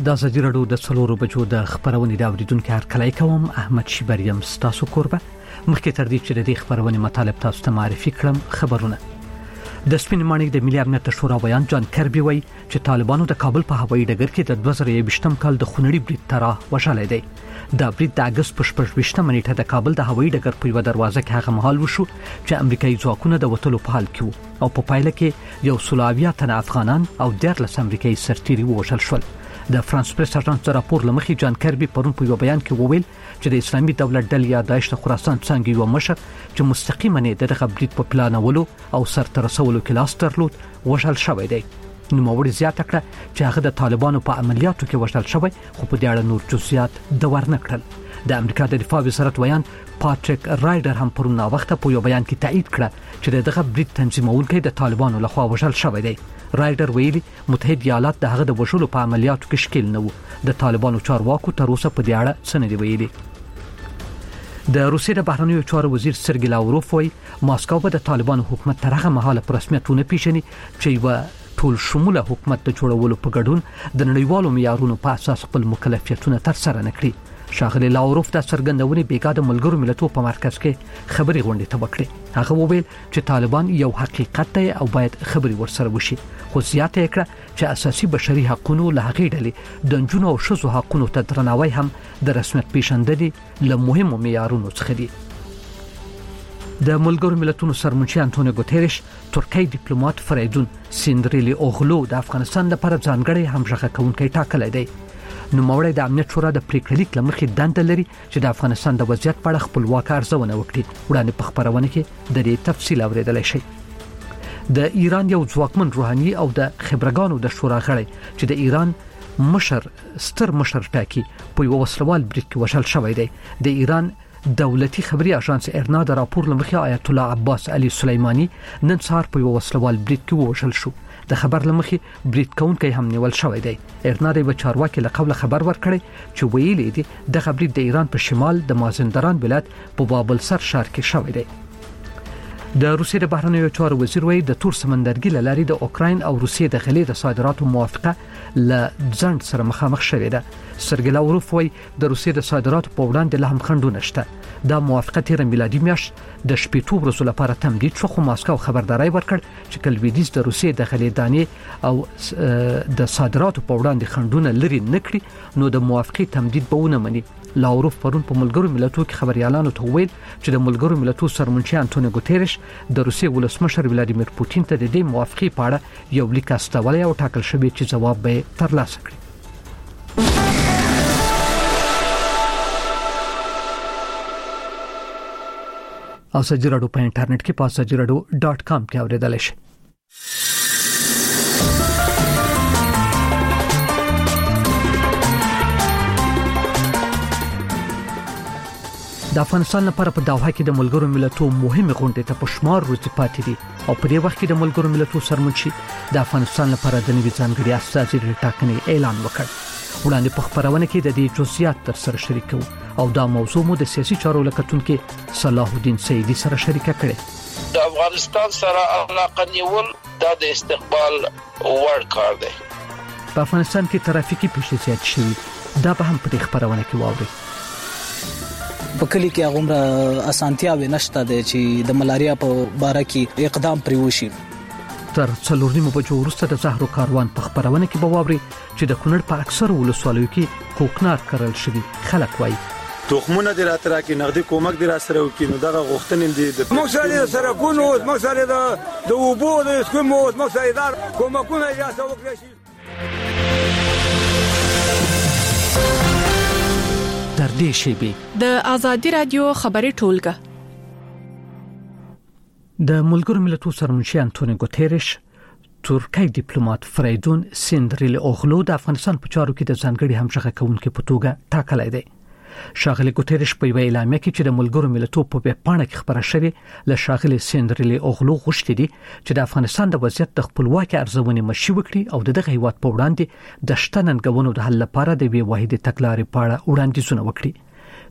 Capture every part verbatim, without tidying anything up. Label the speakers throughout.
Speaker 1: د ازادي راډیو د څلورو بجو د خبرونې د اوریدونکو هرکلی کوم. احمد شیبریم ستاسو کوربه. مخکې تر دې چې د دې خبرونې مطالب تاسو ته معرفي کړم، خبرونه د سپین ماڼۍ د ملي امنیت شورا بیان جان کربي وایي چې طالبانو د کابل په هوایي ډګر کې د دوه زره یوویشتم کال د خونړي برید ترا وشاله دی. دا برید د اگست په شپږویشتمه نیټه د کابل د هوایي ډګر په یوه دروازه کې هغه مهال وشو چې امریکایي ځواکونه د وټلو په حال کې وو او په پایله کې یو سل او اویا تنه افغانان او دیارلس امریکایي سرتیري ووژل شول. د فرانس پریس اژانس د راپور لمخې جان کربي پرون په یو بیان کې وویل چې د اسلامي دولت ډلې یا داعش د خراسان څنګه یو مشر چې مستقیما نه دغه برید په پلانولو او سرته رسولو کې لاس درلود وژل شوی دی. نو موري زیاته کړه چې هغه د طالبانو په عملیاتو کې وژل شوی، خو په دې اړه نور جزئیات د ورنه کړل. د امریکا د دفاع وزارت ویان پاتریک رایډر هم پرون وخت په یو بیان کې تایید کړه چې دغه برید تنظیمونکي د طالبانو لخوا وژل شوی دی. رایډر ویلي متحد ایالات دغه د وژلو په عملیاتو کې شکیل نه وو. د طالبانو چارواکو تر اوسه په دې اړه څه نه دی ویلي. د روسیې د بهرنیو چارو وزیر سرګی لاوروف وایي ماسکو به د طالبانو حکومت تر هغه مهاله په رسمیت ونه پیژني چې یو ټول شموله حکومت د جوړولو په ګډون د نړیوالو معیارونو په اساس خپل مکلفیتونه تر سره نکړي. شاغلی لاوروف د څرګندونې بیګا د ملګرو ملتونو په مرکز کې خبري غونډه ته وکړه. هغه وویل چې طالبان یو حقیقت دی او باید خبري ورسره وشي، خو زیاته کړه چې اساسي بشري حقوقو له هغې ډلې د نجونو او ښځو حقوقو ته درناوی هم د رسمیت پیژندنې له مهمو معیارونو څخه دی. د ملګرو ملتونو سرمنشي انټونیو ګوتيريش ترکی ډیپلوماټ فریدون سیندریلی اوغلو د افغانستان لپاره ځانګړی همغږی کوونکی ټاکلی دی. نو موري د امنیت شورا د پریکړې لیک لمخې دنده لري چې د افغانستان د وضعیت په اړه خپلواک ارزونه وکړي. وړاندې په خبرونه کې د دې تفصیل اوریدلای شئ. د ایران یو ځواکمن روحاني او د خبرګانو د شورا غړی چې د ایران مشر ستر مشر ټاکي په یو وسلوال برید کې وشل شوی دی. د ایران دولتي خبري اژانس ارنا د راپور لمخې آیت الله عباس علي سليماني نن سهار په یو وسلوال برید کې وشل شو. د خبر لمخې برید کونکي هم نیول شوی دی. ارنا د چارواکي له قبل خبر ورکړی چې ویلي دي د خبري د ایران په شمال د مازندران ولایت په بابل سر ښار کې شوی دی. د روسیې د بهرنیو چارو وزیر وایي د تور سمندرګي له لارې د اوکراین او روسیې د غلې د صادراتو موافقه له ځنډ سره مخامخ شوې ده. سرګی لاوروف وایي د روسیې د صادراتو په وړاندې له هم خنډونه شته. دا موافقه تیر میلادي میاشت د شپږ ورځې لپاره تمدید شو، خو ماسکو خبرداري ورکړ چې کلویدیز د روسیې د غلې دانې او د صادراتو په وړاندې خنډونه لري نکړي نو د موافقه تمدید به ونه مني. لاوروف پرون په ملګرو ملتونو کې خبريالانو ته وویل چې د ملګرو ملتونو سرمنشي انټونیو ګوتيريش د روسیې ولسمشر ولادیمیر پوتین ته د دې موافقه په اړه یو لیک استولی او ټاکل شوی چې جواب به ترلاسه کړي. او سجی راډیو په انټرنیټ کې په سجی راډیو ډاټ کام کې اوریدلای شئ. د افغانستان لپاره په دوحه کې د ملګرو ملتونو مهمه غونډه ته په شمار ورځې پاتې دي او په دې وخت کې د ملګرو ملتونو سرمنشي د افغانستان لپاره د نوي ځانګړي استازي ټاکنې اعلان وکړ. وړاندې په خبرونه کې د دې جزئیات تر سره شریکو او دا موضوع مو د سیاسي چارو لکتونکو صلاح الدین سیدی سره شریکه کړې.
Speaker 2: د افغانستان سره علاقه نیول د استقبال وړ کار دی.
Speaker 1: په افغانستان کې ترافیکي پیښې زیات شوي، دا به هم په خبرونه کې واوري.
Speaker 3: په کلی کې هغه اسانتیاوې نشته د چې د ملاریا په باره کې اقدام پرې وشي.
Speaker 1: تر څلور نیمو بجو وروسته د زهرو کاروان په خبرونه کې به واوري چې د کونړ په اکثر ولسوالیو کې کوکنار کرل شوی. خلک وایي
Speaker 4: تخمونه د راترا کې نقدي کومک د راسره وکړي نو دغه غوښتنې دي د
Speaker 5: مخسره سره کونو مخسره د وبو د سکمو مخسره دار کومکونه یا څه وکړي شي.
Speaker 1: در دې شی
Speaker 6: د ازادي رادیو خبري ټولګه
Speaker 1: د ملګرو ملتونو سرمنشي انټونیو ګوتيريش ترکی ډیپلوماټ فریدون سیندریلی اوغلو د افغانستان په چارو کې د ځانګړي همغږی کوونکي په توګه ټاکلی دی. شاغلی ګوتيريش په وینا اعلامیه کې چې د ملګرو ملتونو په ویبپاڼه کې خبره شوې له شاغلی سیندریلی اوغلو غوښتي دي چې د افغانستان د وضعیت د خپلواکۍ ارزونې مشي وکړي او د دغه هیواد په وړاندې د شته ننګونو د حل لپاره د وی واحد تګلارې په اړه وړاندیزونه وکړي.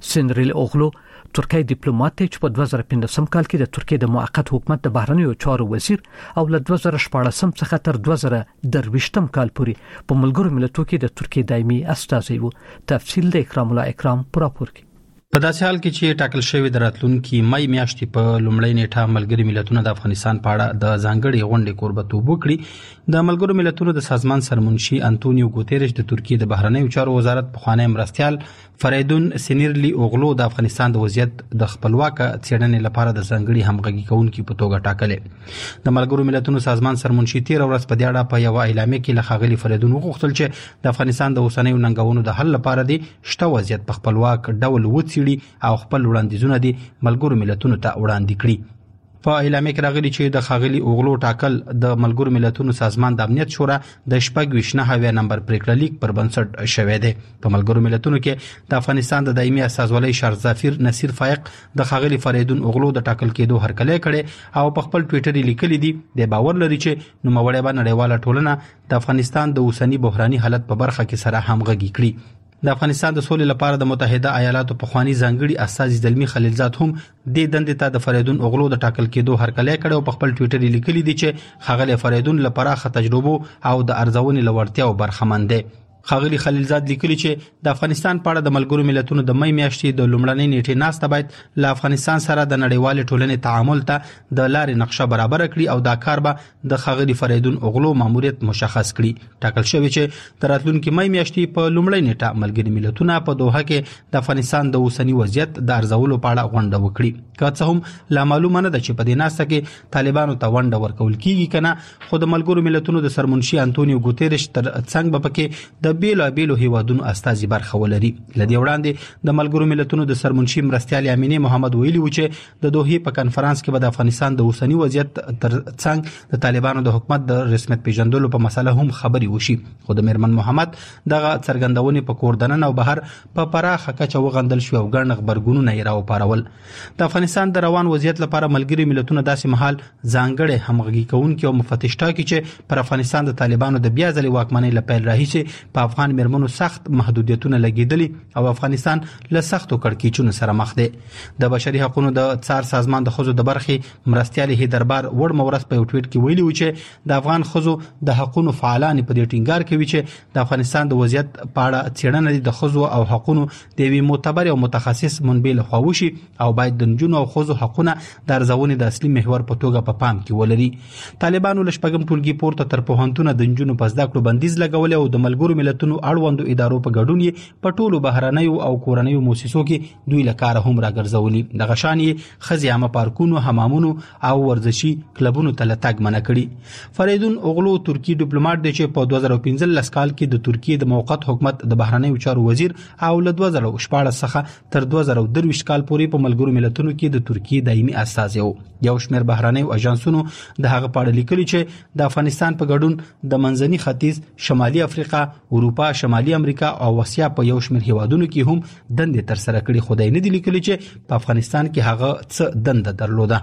Speaker 1: سنریل اوغلو ترکی ډیپلوماټ چې په دوه زره پنځم کال کې د ترکیې د موقت حکومت د بهرنیو چارو وزیر او له دوه زره شپږم څخه تر دوه زره درویشتم کال پورې په ملګرو ملتونو کې د ترکیې دایمي استازی وو. تفصیل د اکرام الله اکرام پر راپور کې.
Speaker 7: په داسې حال کې چې ټاکل شوی د راتلونکي مې میاشتې په لومړۍ نیټه ملګري ملتونو د افغانستان په اړه د ځانګړي غونډې کوربتوب وکړي. د ملګرو ملتونو د سازمان سرمنشي انټونیو ګوتيريش د ترکیې د بهرنیو چارو وزارت پخوانی مرستیال فریدون سنیرلی اوغلو د افغانستان د وضعیت د خپلواک څېړنې لپاره د ځانګړي همغږي کوونکي په توګه ټاکلې. د ملګرو ملتونو سازمان سرمنشي تیر ورځ په دې اړه په یو اعلامیه کې له ښاغلي فریدون وغوښتل چې د افغانستان د اوسنیو ننګونو د حل لپاره د شته وضعیت په خپلواک ډول وڅېړي او خپل وړاندیزونه دي ملګرو ملتونو ته وړاندې کړي. په اعلامیه کې راغلي چې د ښاغلي اوغلو ټاکل د ملګرو ملتونو سازمان د امنیت شورا د شپږ ویشت نهه نمبر پریکړه لیک پر بنسټ شوی دی. په ملګرو ملتونو کې د افغانستان د دایمي استازولۍ شارزافیر نصیر فایق د ښاغلي فریدون اوغلو د ټاکل کېدو هرکلی کړي او په خپل ټویټر لیکلي دي د باور لري چې نوموړی به نړیواله ټولنه د افغانستان د اوسنی بحراني حالت په برخه کې سره همغږي کړي. د افغانستان د سولې لپاره د متحده ایالاتو پخوانی ځانګړي استازي زلمی خلیلزاد هم د دندې ته د فریدون اوغلو د ټاکل کېدو هرکلی کړي او په خپل ټویټر لیکلي دي چې ښاغلی فریدون له پراخه تجربو او د ارزونې له وړتیاو برخمن دی. ښاغلي خلیلزاد لیکلي چې د افغانستان په اړه د ملګرو ملتونو د مې میاشتې د لومړنۍ نیټې ناسته باید له افغانستان سره د نړیوالې ټولنې تعامل ته د لارې نقشه برابر کړي او دا کار به د ښاغلي فریدون اوغلو ماموریت مشخص کړي. ټاکل شوی چې د راتلونکي مې میاشتې په لومړۍ نیټه ملګري ملتونه په دوحه کې د افغانستان د اوسنی وضعیت د ارزولو په اړه غونډه وکړي. که څه هم لا معلومه نه ده چې په دې ناسته کې طالبانو ته ونډه ورکول کیږي کنه، خو د ملګرو ملتونو د سرمنشي انټونیو ګوتيريش تر څنګ به پکې د بیلو بیلو هیوادونو استازي برخه ولري. لدې وړاندې د ملګرو ملتونو د سرمنشي مرستیال امینه محمد ویلي و چې د دوحې په کانفرنس کې به د افغانستان د اوسنی وضعیت تر څنګ د طالبانو د حکومت د رسمیت پیژندلو په مسله هم خبري وشي. خو د میرمن محمد دغه څرګندونې په کوردنن او بهر په پراخه کچه وغندل شو او ګڼ خبرګونونه یې راوپارول. د افغانستان د روان وضعیت لپاره ملګري ملتونه داسې مهال ځانګړي همغږي کوونکي او مفتش ټاکي چې پر افغانستان د طالبانو د بیا ځلې واکمنۍ لپاره راهیسي په افغان میرمنو سخت محدودیتونه لګیدلي او افغانستان له سختو کړکېچونو سره مخ دی. د بشري حقوقو د څار سازمان د ښځو د برخې مرستیال هی دربار وړ مورس په یو ټویټ کې ویلي و چې د افغان ښځو د حقوقو فعالان په دې ټینګار کوي چې د افغانستان د وضعیت په اړه څېړنه د ښځو او حقوقو د یوې معتبر او متخصص منبع لخوا وشي او باید د نجونو او ښځو حقوقونه د ارزونې د اصلي محور په توګه په پام کې ولري. طالبانو له شپږم ټولګي پورته تر پوهنتونه د نجونو په زده کړو بندیز لګولې او د ملګرو ملتونو اړوندو ادارو په ګډون یې په ټولو بهرنیو او کورنیو مؤسسو کې دوی له کاره هم راګرځولي. دغه شان یې ښځې عامه پارکونو، حمامونو او ورزشي کلبونو ته له تګ منع کړي. فریدون اوغلو ترکی ډیپلوماټ دی چې په دوه زره پنځلس کال کې د ترکیې د موقت حکومت د بهرنیو چارو وزیر او له دوه زره شپږ څخه تر دوه زره درویشت کال پورې په ملګرو ملتونو کې د ترکیې دایمي استازی و. یو شمېر بهرنیو اژانسونو د هغه په اړه لیکلي چې د افغانستان په ګډون د منځني ختیځ، شمالي افریقا، اروپا، شمالي امریکا او اسیا په یو شمېر هیوادونو کې هم دندې تر سره کړي، خو دای نه دي لیکلي چې په افغانستان کې هغه څه دنده درلوده.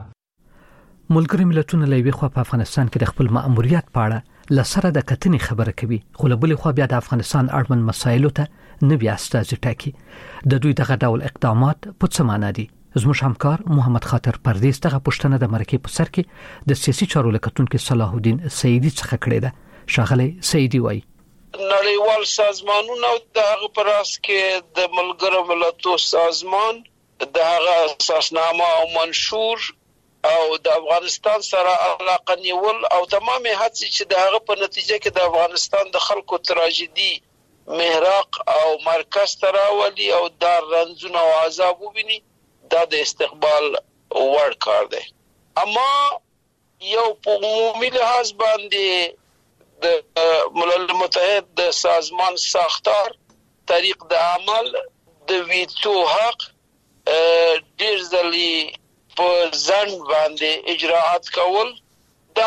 Speaker 1: ملګري ملتونه له یوې خوا په افغانستان کې د خپل مأموریت په اړه له سره د کتنې خبره کوي، خو له بلې خوا بیا د افغانستان اړوند مسایلو ته نوي استازي ټاکي. د دوی دغه ډول اقدامات په څه معنا دي؟ زموږ همکار محمد خاطر پردیس دغه پوښتنه د مرکې په سر کې د سیاسي چارو لکتونکو صلاح الدین سیدی څخه کړې ده. شاغلی سیدی وایي
Speaker 2: نړیوال سازمانونه د هغه پر اس کې د ملګرو ملتونو سازمان د هغه اساسنامه او منشور او د افغانستان سره علاقه نیول او تمامه هڅې چې د هغه په نتیجه کې د افغانستان د خلکو تراژیدي محراق او مرکز تراولي او دار رنځونه او عذاب وبیني، دا د استقبال وړ کار دی. اما یو په عمومي لحاظ باندې د ملل متحد د سازمان ساختار طریق د عمل د ویتو حق ډیر ځلې په ځنډ باندې اجراءات کول، دا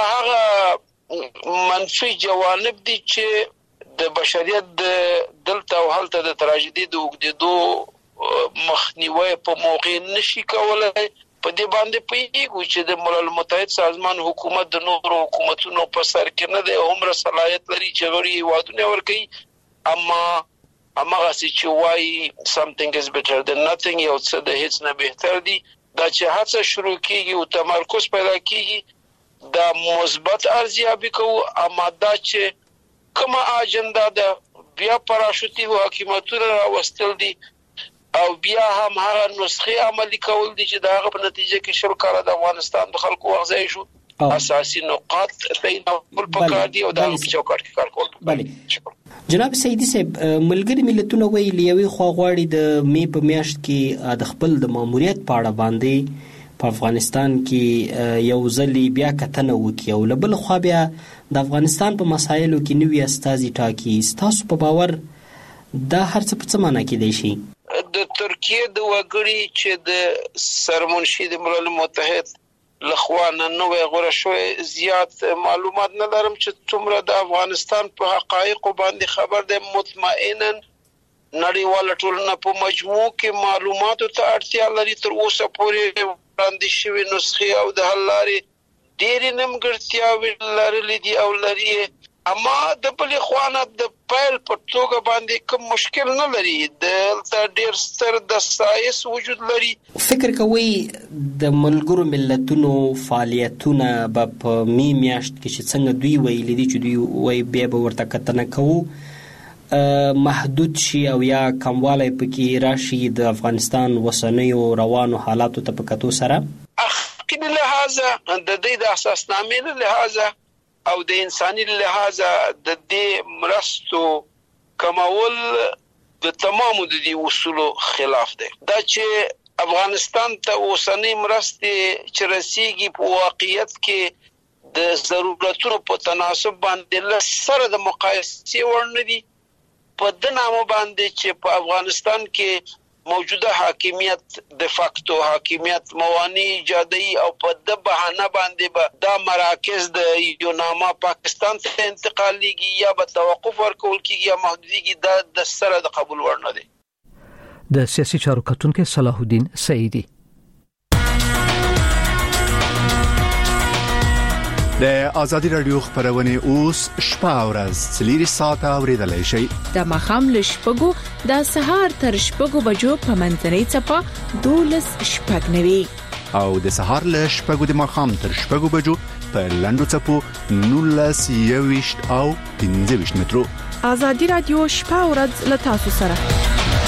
Speaker 2: هغه منفي جوانب دي چې د بشریت د دلته او هلته د تراژیدي د وګړو مخنیوي په موقع نشي کولای. په دې باندې پیږي چې د ملل متحد سازمان حکومت د نورو حکومتونو په سر کې نه دی، عمر صلاحیت لري چې غوړي وادونه ورکړي، اما امغه چې وای something is better than nothing، یو څه د هیڅ نه بهتر دی. دا چې هڅه شروع کیږي او تمرکز پیدا کیږي دا مثبت ارزیابي کوو. اما دا چې کومه اجنډا ده بیا پراشوتي حکومتونه راوستل دي او بیا هم هغه نسخه عملی کول دي چې دا په نتیجه کې شل کاله د افغانستان د خلکو وغځي شو. اساسي نقاط بینول پکار دي او دا چوکاټ کې کار کول.
Speaker 8: بله جناب سیدی صاحب، ملګری ملتونه ویلي یوې خوا غواړي د می په میاشت کې د خپل د ماموریت په اړه باندې په افغانستان کې یو ځلې بیا کتنه وکړي او له بل خوا بیا د افغانستان په مسایلو کې نوي استازي ټاکي. ستاسو په باور دا هر څه په څه معنی کېدای شي؟
Speaker 2: د ترکیه د وګړي چې د سرمنشي د ملل متحد لخوا نوې غوړه شوې زیات معلومات نه لرم چې څومره د افغانستان په حقایق باندې خبر ده. مطمئنا نړیواله ټولنه په مجموع کې معلوماتو ته اړتیا لري. تر اوسه پورې وړاندې شوی نسخې او د حل لارې ډېرې نیمګړتیاوې لرلې دي او لري. اما د بلې خوانه د پیل په توګه باندې کوم مشکل نه لري. د ډېر ستر د سایس وجود لري.
Speaker 8: فکر کوي د ملګرو ملتونو فعالیتونه به په می میاشت کې چې څنګه دوی ویلي دي چې دوی وایي بیا به ورته کتنه کوو محدود شي او یا کموالی پکې راشي د افغانستان وسنیو روانو حالاتو ته په کتو سره؟
Speaker 2: اخلاقي لحاظه د دې د اساسنامې له لحاظه او د انساني لحاظه د دې مرستو کمول د تمامو د دې اصولو خلاف دی. دا چې افغانستان ته اوسنۍ مرستې چې رسیږي په واقعیت کې د ضرورتونو په تناسب باندې له سره د مقایسې وړ نه دي. په د نامه باندې چې په افغانستان کې موجوده حاکمیت د فاکتو حاکمیت موانع ایجادي او په د بهانه باندې به دا مراکز د یو نامه پاکستان ته انتقالېږي یا به توقف ورکول کېږي یا محدودېږي، دا د سره د قبول وړ نه دی.
Speaker 1: د سیاسي چارو کتونکو صلاح الدین سعیدی.
Speaker 9: د آزادی رادیو خبرونه اوس شپه او ورځ څلور ساعته اوریدلای شئ.
Speaker 6: د مخام له شپږو د سهار تر شپږو بجو په منځنۍ چپه دولس شپږ نوي
Speaker 9: او د سهار له شپږو د مخام تر شپږو بجو په لندو چپو نولس یويشت او پنځه ویشت مترو.
Speaker 6: آزادی رادیو شپه او ورځ له تاسو سره.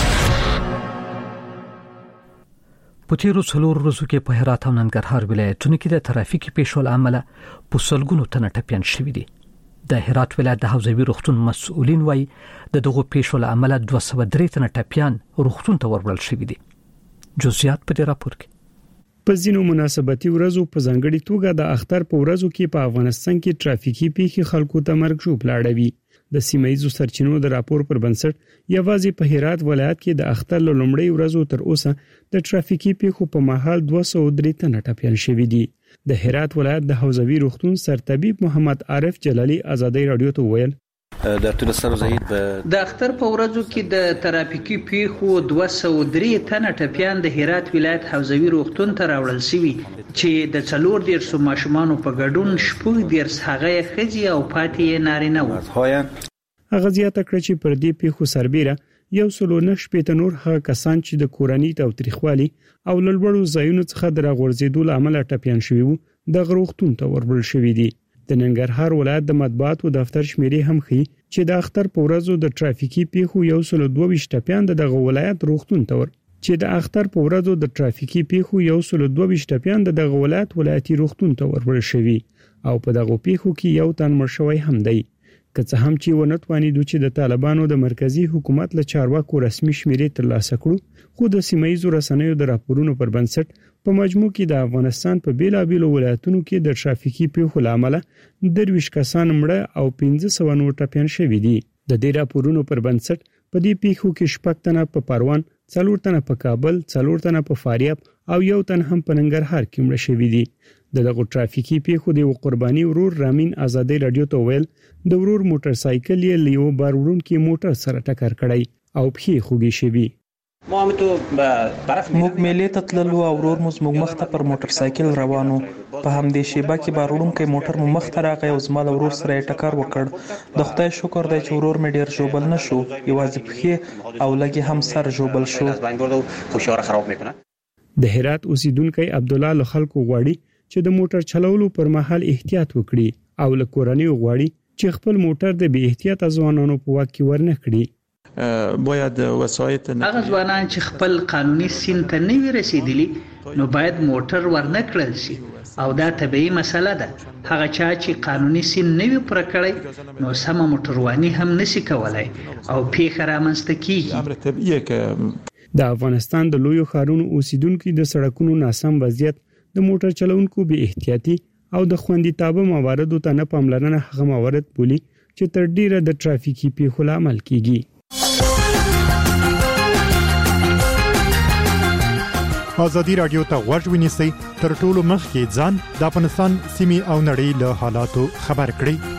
Speaker 6: په تیرو څلورو ورځو کې په هرات او ننګرهار ولایتونو کې د ترافیکي پیښو له امله په سلګونو تنه ټپیان شوي دي. د هرات ولایت د حوزوي روغتون مسؤلین وایي د دغو پیښو له امله دوه سوه درې تنه ټپیان روغتون ته ورول شوي دي. جزئیات په دې راپور کې.
Speaker 10: په ځینو مناسبتي ورځو په ځانګړي توګه د اختر په ورځو کې په افغانستان کې ترافیکي پیښې خلکو ته مرګ ژوبل اړوي. د سیمایي سرچینو د راپور پر بنسټ یوازې په هرات ولایت کې د اختر له لومړۍ ورځو تر اوسه د ترافیکي پیښو په مهال دوه سوه درې تنه ټپیان شوي دي. د هرات ولایت د حوزوي روغتون سرطبیب محمد عارف جلالی آزادی رادیو ته ویل
Speaker 11: د ټول سره زهید
Speaker 12: د اختر په ورځو کې د ترافیکي پیښو دوه سوه درې تنه ټپیان د هرات ولایت حوزوي روغتون ته راوړل شوي چې د څلور دیرشو ماشومانو په ګډون شپږ دیرش هغه ښځې او پاتې نارینه وو.
Speaker 10: هغه زیاته کړه چې پر دې پیښو سربیره یو سلو نه شپېته نور هغه کسان چې د کورنۍ تاوتریخوالي او لړوړو ځایونو څخه د راغورځېدو له امله ټپیان شوي وو د روغتون ته وربل شوي دي. د ننګرهار ولایت د مطبوعاتو دفتر شمیرې هم ښیي چې د اختر په ورځو د ترافیکي پیښو یو سل دوه ویشت ټپیان د دغه ولایت روغتون ته ور چې د اختر په ورځو د ترافیکي پیښو یو سل دوه ویشت ټپیان د دغه ولایت ولایتي روغتون ته ورول شوي او په دغه پیښو کې یو تن مړ شوی هم دی. که څه هم چې ونتوانیدو چې د طالبانو د مرکزی حکومت له چارواکو رسمي شمیرې ترلاسه کړو، خو د سیمایي رسنیو د راپورونو پر بنسټ په مجموع کې د افغانستان په بیلابیلو ولایتونو کې د ترافیکي پیښو له امله درویشت کسان مړه او پنځه سوه نور ټپیان شوي دي. د دې راپورونو پر بنسټ په دې پیښو کې شپږ تنه په پروان، څلور تنه په کابل، څلور تنه په فاریاب او یو تن هم په ننګرهار کې مړه شوي دي. د دغه ترافیکي پیښو د قرباني ورور رامین آزادی رادیو ته ویل د ورور موټر سایکل یې لیو بار وړونکي موټر سره ټکر کړی او پښې خوږې شوي.
Speaker 13: موږ میلې ته تللو او ورور مو زموږ مخ ته پر موټر سایکل روانو په همدې شیبه کې باروړونکو موټر مو مخ ته راغی او زما له ورور سره یې ټکر وکړ. د خدای شکر دی چې ورور مې ډیر ژوبل نه شو، یوازې پښې او لږ هم سر ژوبل شو.
Speaker 10: د هرات اوسیدونکو عبد الله له خلکو غواړي چې د موټر چلولو پر مهال احتیاط وکړي او له کورنۍ غواړي چې خپل موټر د بی احتیاطه ځوانانو په واک کې ورنه کړي.
Speaker 13: باید وسایط
Speaker 12: هغه ځوانان چې خپل قانوني سن ته نه وي رسیدلي نو باید موټر ورنه کړل شي او دا طبيعي مسله ده. هغه چا چې قانوني سن نه وي پوره کړی نو سم موټرواني هم نشي کولای او پیښه رامنځته کیږي.
Speaker 10: د افغانستان د لویو ښارونو اوسیدونکو د سړکونو ناسم وضعیت د موټر چلونکو بی احتیاطي او د خوندیتابه مواردو ته نه پاملرنه هغه موارد بولی چې تر ډیره د ترافیکي پیښو لامل کیږي.
Speaker 14: ازادي رادیو ته غوږ ونیسئ تر ټولو مخکې ځان د افغانستان سیمې او نړۍ له حالاتو خبر کړئ.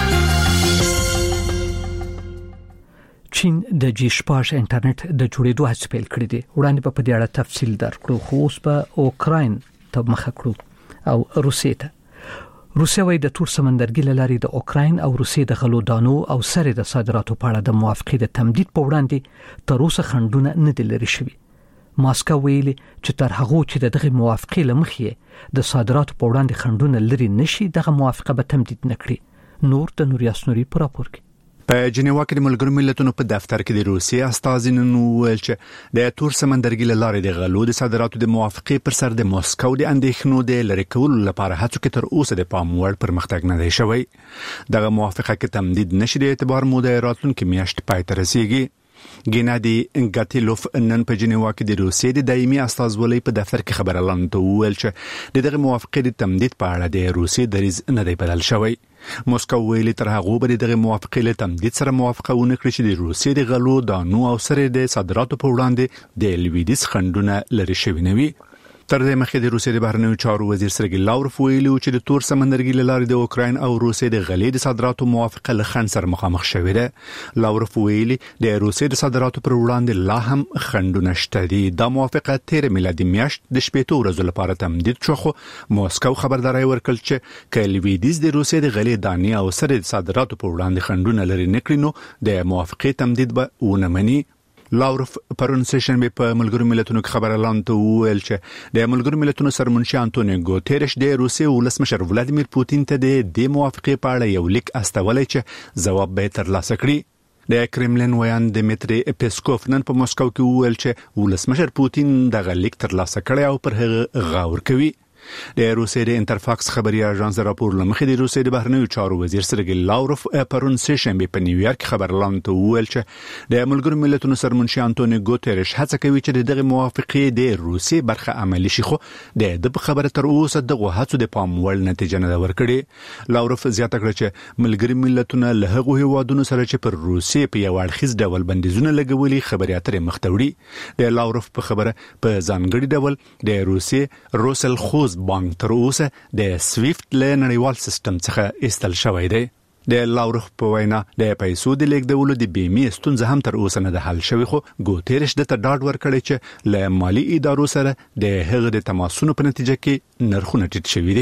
Speaker 1: چین د جی شپږ انټرنیټ د جوړېدو هڅې پیل کړې دي. وړاندې په دې اړه تفصیل درکړو، خو اوس په اوکراین ته مخه کړو او روسیې ته. روسیا وايي د تور سمندرګي لارې د اوکراین او روسیې د غلو دانو او سره د صادراتو په اړه د موافقې د تمدید په وړاندې تر اوسه خنډونه نه دي لري شوي. ماسکو ویلي چې تر هغه چې دغه موافقې لمخې د صادراتو په وړاندې خنډونه لري نشي دغه موافقه به تمدید نکړي. نور د نوریاس نوري پر راپور کې
Speaker 9: په جنیوا کې د ملګرو ملتونو په دفتر کې د روسیې استازي نن وویل چې د تور سمندرګي لارې د غلو د صادراتو د موافقې پر سر د موسکو د اندېښنو د لری کولو لپاره هڅو کې تر اوسه د پام وړ پرمختګ نه دی شوی. دغه موافقه کې تمدید نشي د اعتبار موده راتلونکي میاشت پای ته رسیږي. ګینادي انګاتیلوف نن په جنیوا کې د روسیې د دایمي استازولۍ په دفتر کې خبر اعلان وکړ چې دغه موافقه د تمدید په اړه د روسیې دریځ نه دی بدل شوی. موسکو ویلي تر هغه به دغه موافقه له تمدید سره موافقه ونه کړي چې د روسیې د غلو دانو او سره د صادراتو په وړاندې د لویدیځ خنډونه لري شوی نه وي. تر دې مخکې د روسیې د بهرنیو چارو وزیر سرګی لاوروف ویلي چې د تور سمندرګي لارې د اوکراین او روسیې د غلې د صادراتو موافقه له خنډ سره مخامخ شوې ده. لاوروف ویلي د روسیې د صادراتو پر وړاندې لا هم خنډونه شته دي. دا موافقه تیر میلادي میاشت د شپږ ورځې لپاره تمدید شو، خو موسکو خبرداري ورکړه چې کله لویدیځ د روسیې د غلې دانې او سره د صادراتو پر وړاندې خنډونه لري نکړي نو د موافقې تمدید به ونه مني. لاوروف پرون سشنبه په ملګرو ملتونو کې خبر اعلان وکړ چې د ملګرو ملتونو سرمنشي انټونیو ګوتيرش د روسیې ولسمشر ولادیمیر پوتین ته د دې موافقې په اړه یو لیک استولی چې ځواب به ترلاسه کړي. د کرملین ویان دمیتری پیسکوف نن په مسکو کې وویل چې ولسمشر پوتین دغه لیک ترلاسه کړی او پر هغه غور کوي. د روسیې د انټرفاکس خبري اژانس راپور لمخې د روسیې د بهرنیو چارو وزیر سرګی لاوروف پرون سشنبه په نیویارک خبر اعلان وکړ چې د ملګرو ملتونو سرمنشي انټونیو ګوتيرش هڅه کوي چې دغه موافقه د روسیې برخه عملی شي، خو د د خبره تر اوسه دغه هڅو د پام وړ نتیجه نه ورکړي. لاوروف زیاته کړ چې ملګري ملتونه له هغه هیوادونو سره چې پر روسیې په یو اړخیز ډول بندیزونه لګولي خبري اترې مختوړي. د لاوروف په خبره په ځانګړي ډول د روسیې روسل خوز بانک تر اوسه د سویفت له نړیوال سیستم څخه ایستل شوی دی. د لاوروف په وینا د پیسو د لیږدولو د بیمې ستونزه هم تر اوسه نه ده حل شوی، خو ګوتيرش د ته ډاډ ورکړی چې له مالی ادارو سره د هغه د تماسونو په نتیجه کې نرخونه ټیټ شوي دي.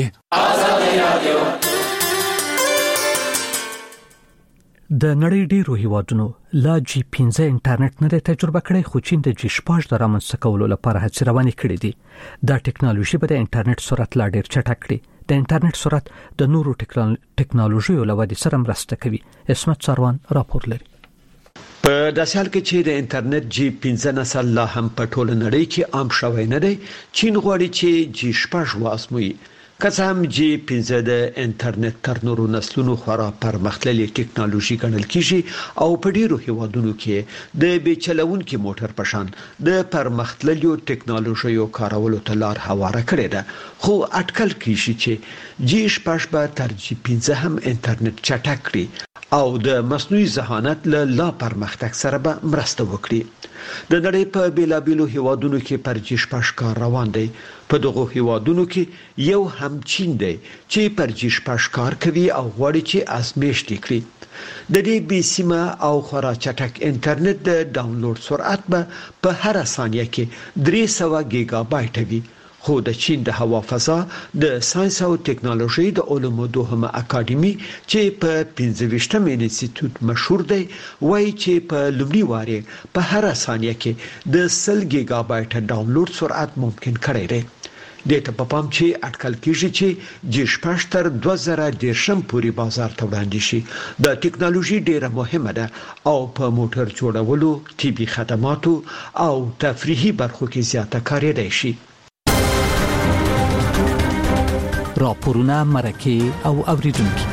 Speaker 1: د نړۍ ډیرو هیوادونو لا جی پنځه انټرنیټ نه تجربه کړي، خو چین د جی شپږ د رامنځته کولو لپاره هڅې روانې کړې دي. دا ټکنالوژي به د انټرنیټ سرعت لا ډیر چټک کړي. د انټرنیټ سرعت د نورو ټکنالوژیو له ودې سره مرسته کوي. اسمت سروان راپور لري.
Speaker 15: په داسې حال کې چې د انټرنیټ جی پنځه نسل لا هم په ټوله نړۍ کې عام شوی نه دی، چین غواړي چې جی شپږ واسموي. که څه هم جی پنځه د انټرنیټ تر نورو نسلونو خورا پرمختللې ټکنالوژي ګڼل کیږي او په ډیرو هیوادونو کې د بیچلونکو موټر په شان د پرمختللو ټکنالوژیو کارولو ته لار هواره کړې ده، خو اټکل کیږي چې جی شپږ به تر جی پنځه هم انټرنیټ چټک کړي او د مصنوعي ذهانت له لا پرمختګ سره به مرسته وکړي. د نړۍ په بیلابیلو هیوادونو کې پر جی شپږ کار روان دی. په دغه هیوادونو کې یو هم چین دی چې پر جی شپږ کار کوي او غواړي چې ازمېشت کړي. د دې بي سیمه او خورا چټک انټرنیټ د ډاونلوډ سرعت به په هر ثانیه کې درې سوه ګیګا بایټ وي، خو د چین د هوا فضا د ساينس او ټکنالوژي د علومو دوهمه اکاډمي چې په پنځه ویشتم انسټیټیوټ مشهور دی وایي چې په لومړي واره په هر ثانیه کې د سل گیگا بایټ ډاونلوډ سرعت ممکن کړی دی. د ته په پام چې اټکل کیږي چې جی شپږ تر دوه زره دیرشم پورې بازار ته وړاندې شي. د ټکنالوژي ډیره مهمه ده او په موټر جوړولو، طبي خدماتو او تفریحي برخو کې زیاته کارېدای شي.
Speaker 1: راپورونه مرکه او اوریدونکو.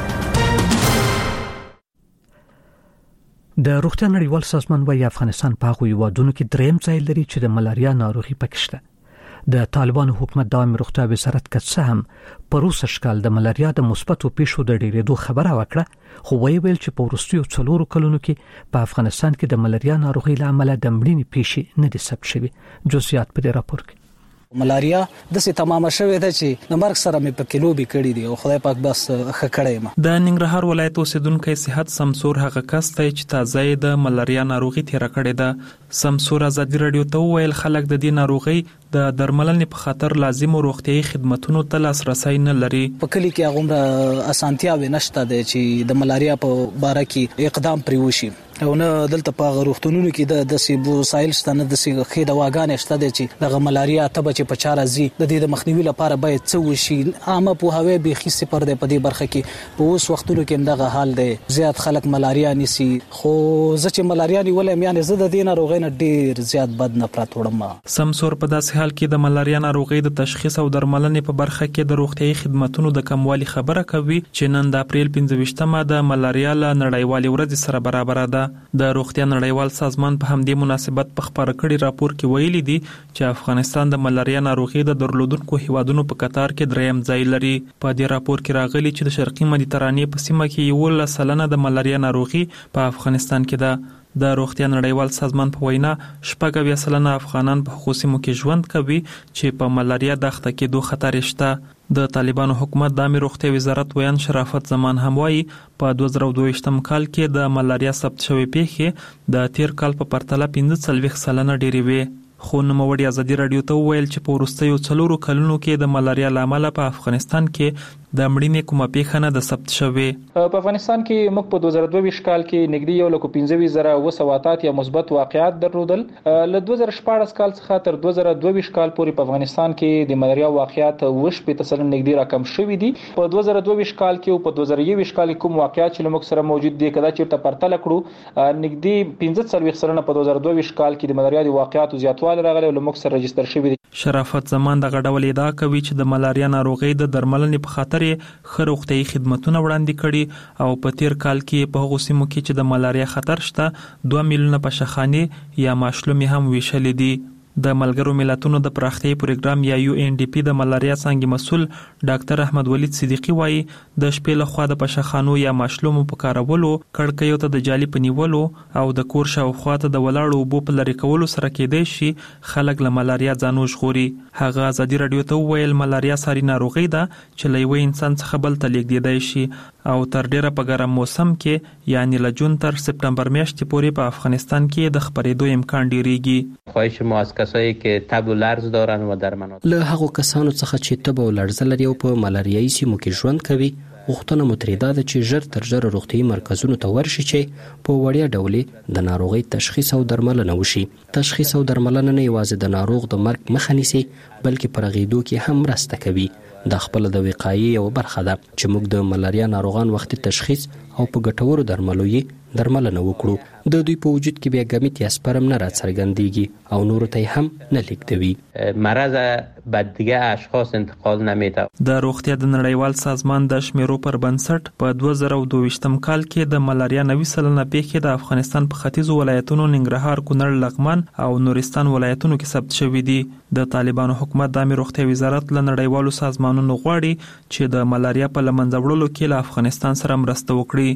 Speaker 1: د روغتیا نړیوال سازمان وايي افغانستان په هغه وادونو کې دریم ځای لري چې د ملاریا ناروغي پکې شته. د طالبانو حکومت د عامه روغتیا وزارت کڅه هم پروسه شکال د ملاریا د مثبتو پیښو د ډیرېدو خبره وکړه، خو ویل چې په وروستیو څلورو کلونو کې په افغانستان کې د ملاریا ناروغي لامل د مړینې پیښې نه دي ثبت شوي. جزئیات په دې راپور کې.
Speaker 3: ملاریا د سي تمامه شوې ده چې د مرګ سره مې په کیلو به کړی دی او خدای پاک بس خکړې ما.
Speaker 13: د ننګرهار ولایت اوسیدونکو صحت سمسور هغه کس ته چې تازه د ملاریا ناروغي تیر کړې ده. سمسور ازادي رادیو ته ویل خلک د دې ناروغي د درملنې په خاطر لازم روغتيایي خدماتونو ته لاسرسي نه لري.
Speaker 3: په کلی کې هغه اسانتیا ونشته ده چې د ملاریا په باره کې اقدام پرې وشي او نه دلته په غوښتنونو کې د سیبو سایل ستنه د سیغه خېده واګانې شته ده چې د ملاریا ته چې په چاره زی د دې د مخنیوي لپاره باید څه وشي. عامه په هوی به خېسي پر د پدې برخه کې په اوس وختونو کې دغه حال دی. زیات خلک ملاریا نسی، خو ځکه ملاریا نیولې میانه زده دینه روغینه ډیر زیات بد نه پراتوړم.
Speaker 13: سمسور په داسې حال کې د ملاریا ناروغي د تشخیص او درملنې په برخه کې د روغتيایي خدماتونو د کموالي خبره کوي چې نن د اپریل پنځه ویشتمه د ملاریا له نړیوالې ورځ سره برابر ده. د روغتیا نړیوال سازمان په همدې مناسبت په خبره کړي راپور کې ویلي دي چې افغانستان د ملاریا ناروغي د درلودونکو هیوادونو په قطار کې دریم ځای لري. په دې راپور کې راغلي چې د شرقي مدیترانې په سیمه کې یو لس سلنه د ملاریا ناروغي په افغانستان کې ده. د روغتیا نړیوال سازمان په وینا شپږ اویا سلنه افغانان په خصوصي مو کې ژوند کوي چې په ملاریا د اخته کېدو خطر شته. د طالبانو حکومت د عامه روغتیا وزارت ویان شرافت زمان هم وایي په دوه زره دوه ویشتم کال کې د ملاریا ثبت شوی پیښې د تیر کال په پرتله پنځه څلوېښت سلنه ډېرې وې. خو نوموړي ازادي رادیو ته ویل چې په وروستیو څلورو کلونو کې د ملاریا لامل په افغانستان کې د مړینې کومه پیښه نه د ثبت شوې.
Speaker 16: په افغانستان کې موږ په دوه زره دوه ویشت کال کې نږدې یو لک پنځه ویشت زره اوه سوه اتات یا مثبت واقعات درلودل. له دوه زره شپاړس کال څخه تر دوه زره دوه ویشت کال پورې په افغانستان کې د ملاریا واقعات اوه شپېته سلنه نږدې راکم شوي دي. په دوه زره دوه ویشت کال کې او په دوه زره یو ویشت کال کې کوم واقعات چې موږ سره موجود دي کدا چیرته پرتله کړو نږدې پنځه څلوېښت سلنه په دوه زره دوه ویشت کال کې د ملاریا د واقعاتو زیاتوالی راغلی او موږ سره رجستر شوی دي.
Speaker 13: شرافت زمان د غډول ادعا کوي چې د ملاریا ناروغي د درملنې په خاطر خو روغتيایي خدماتونه وړاندې کړي او په تیر کال کې په هغو سیمو کې چې د ملاریا خطر شته دوه میلیونه پشخانې یا ماشلومې هم ویشلې دي. د ملګرو ملتونو د پراختیايي پروګرام یا یو ان ډي پی د ملاریا څنګه مسول ډاکټر احمد ولید صدیقی وایي د شپې له خوا د پشخانو یا ماشلومو په کارولو کړکیو ته د جالي پنیولو او د کور شاوخوا ته د ولاړو اوبو په لری کولو سره کېدای شي خلک له ملاریا ځانو ژغوري. هغه ازادي رادیو ته ویل ملاریا ساري ناروغي ده چې له یو انسان څخه بل ته لیږدېدای شي او تر ډیره په ګرم موسم کې یعنی له جون تر سپتمبر میاشتې پورې په افغانستان کې د خپرېدو امکان ډیریږي.
Speaker 17: خواهش ما از کسایی که تب و لرز دارن و در مناطق
Speaker 8: له هغو کسانو څخه چې تب او لرز لري او په ملاریایي سیمو کې ژوند کوي غوښتنه مو ترې ده چې ژر تر ژره روغتیایي مرکزونو ته ورشي چې په وړیا ډول د ناروغۍ تشخیص او درملنه وشي. تشخیص او درملنه نه یوازې د ناروغ د مرګ مخه نیسي بلکې په رغېدو کې هم مرسته کوي. د خپل د وقایې یو برخه ده چې موږ د ملاریا ناروغان وختي تشخیص او په ګټورو درملو یې درملنه وکړو. د دوی په وجود کې بیا ګمیت یا سپرم نه راڅرګندېږي او نورو ته هم نه لیږدوي.
Speaker 17: مرض به دیگه اشخاص انتقال نمیده.
Speaker 13: د روغتیا د نړیوال سازمان د شمیرو پر بنسټ په دوه زره دوه ویشتم کال کې د ملاریا نوي سلنه پیښې د افغانستان په ختیځو ولایتونو ننګرهار، کونړ، لغمان او نورستان ولایتونو کې ثبت شوي دي. د طالبانو حکومت د عامه روغتیا وزارت له نړیوالو سازمانونو غواړي چې د ملاریا په لمنځه وړلو کې له افغانستان سره مرسته وکړي.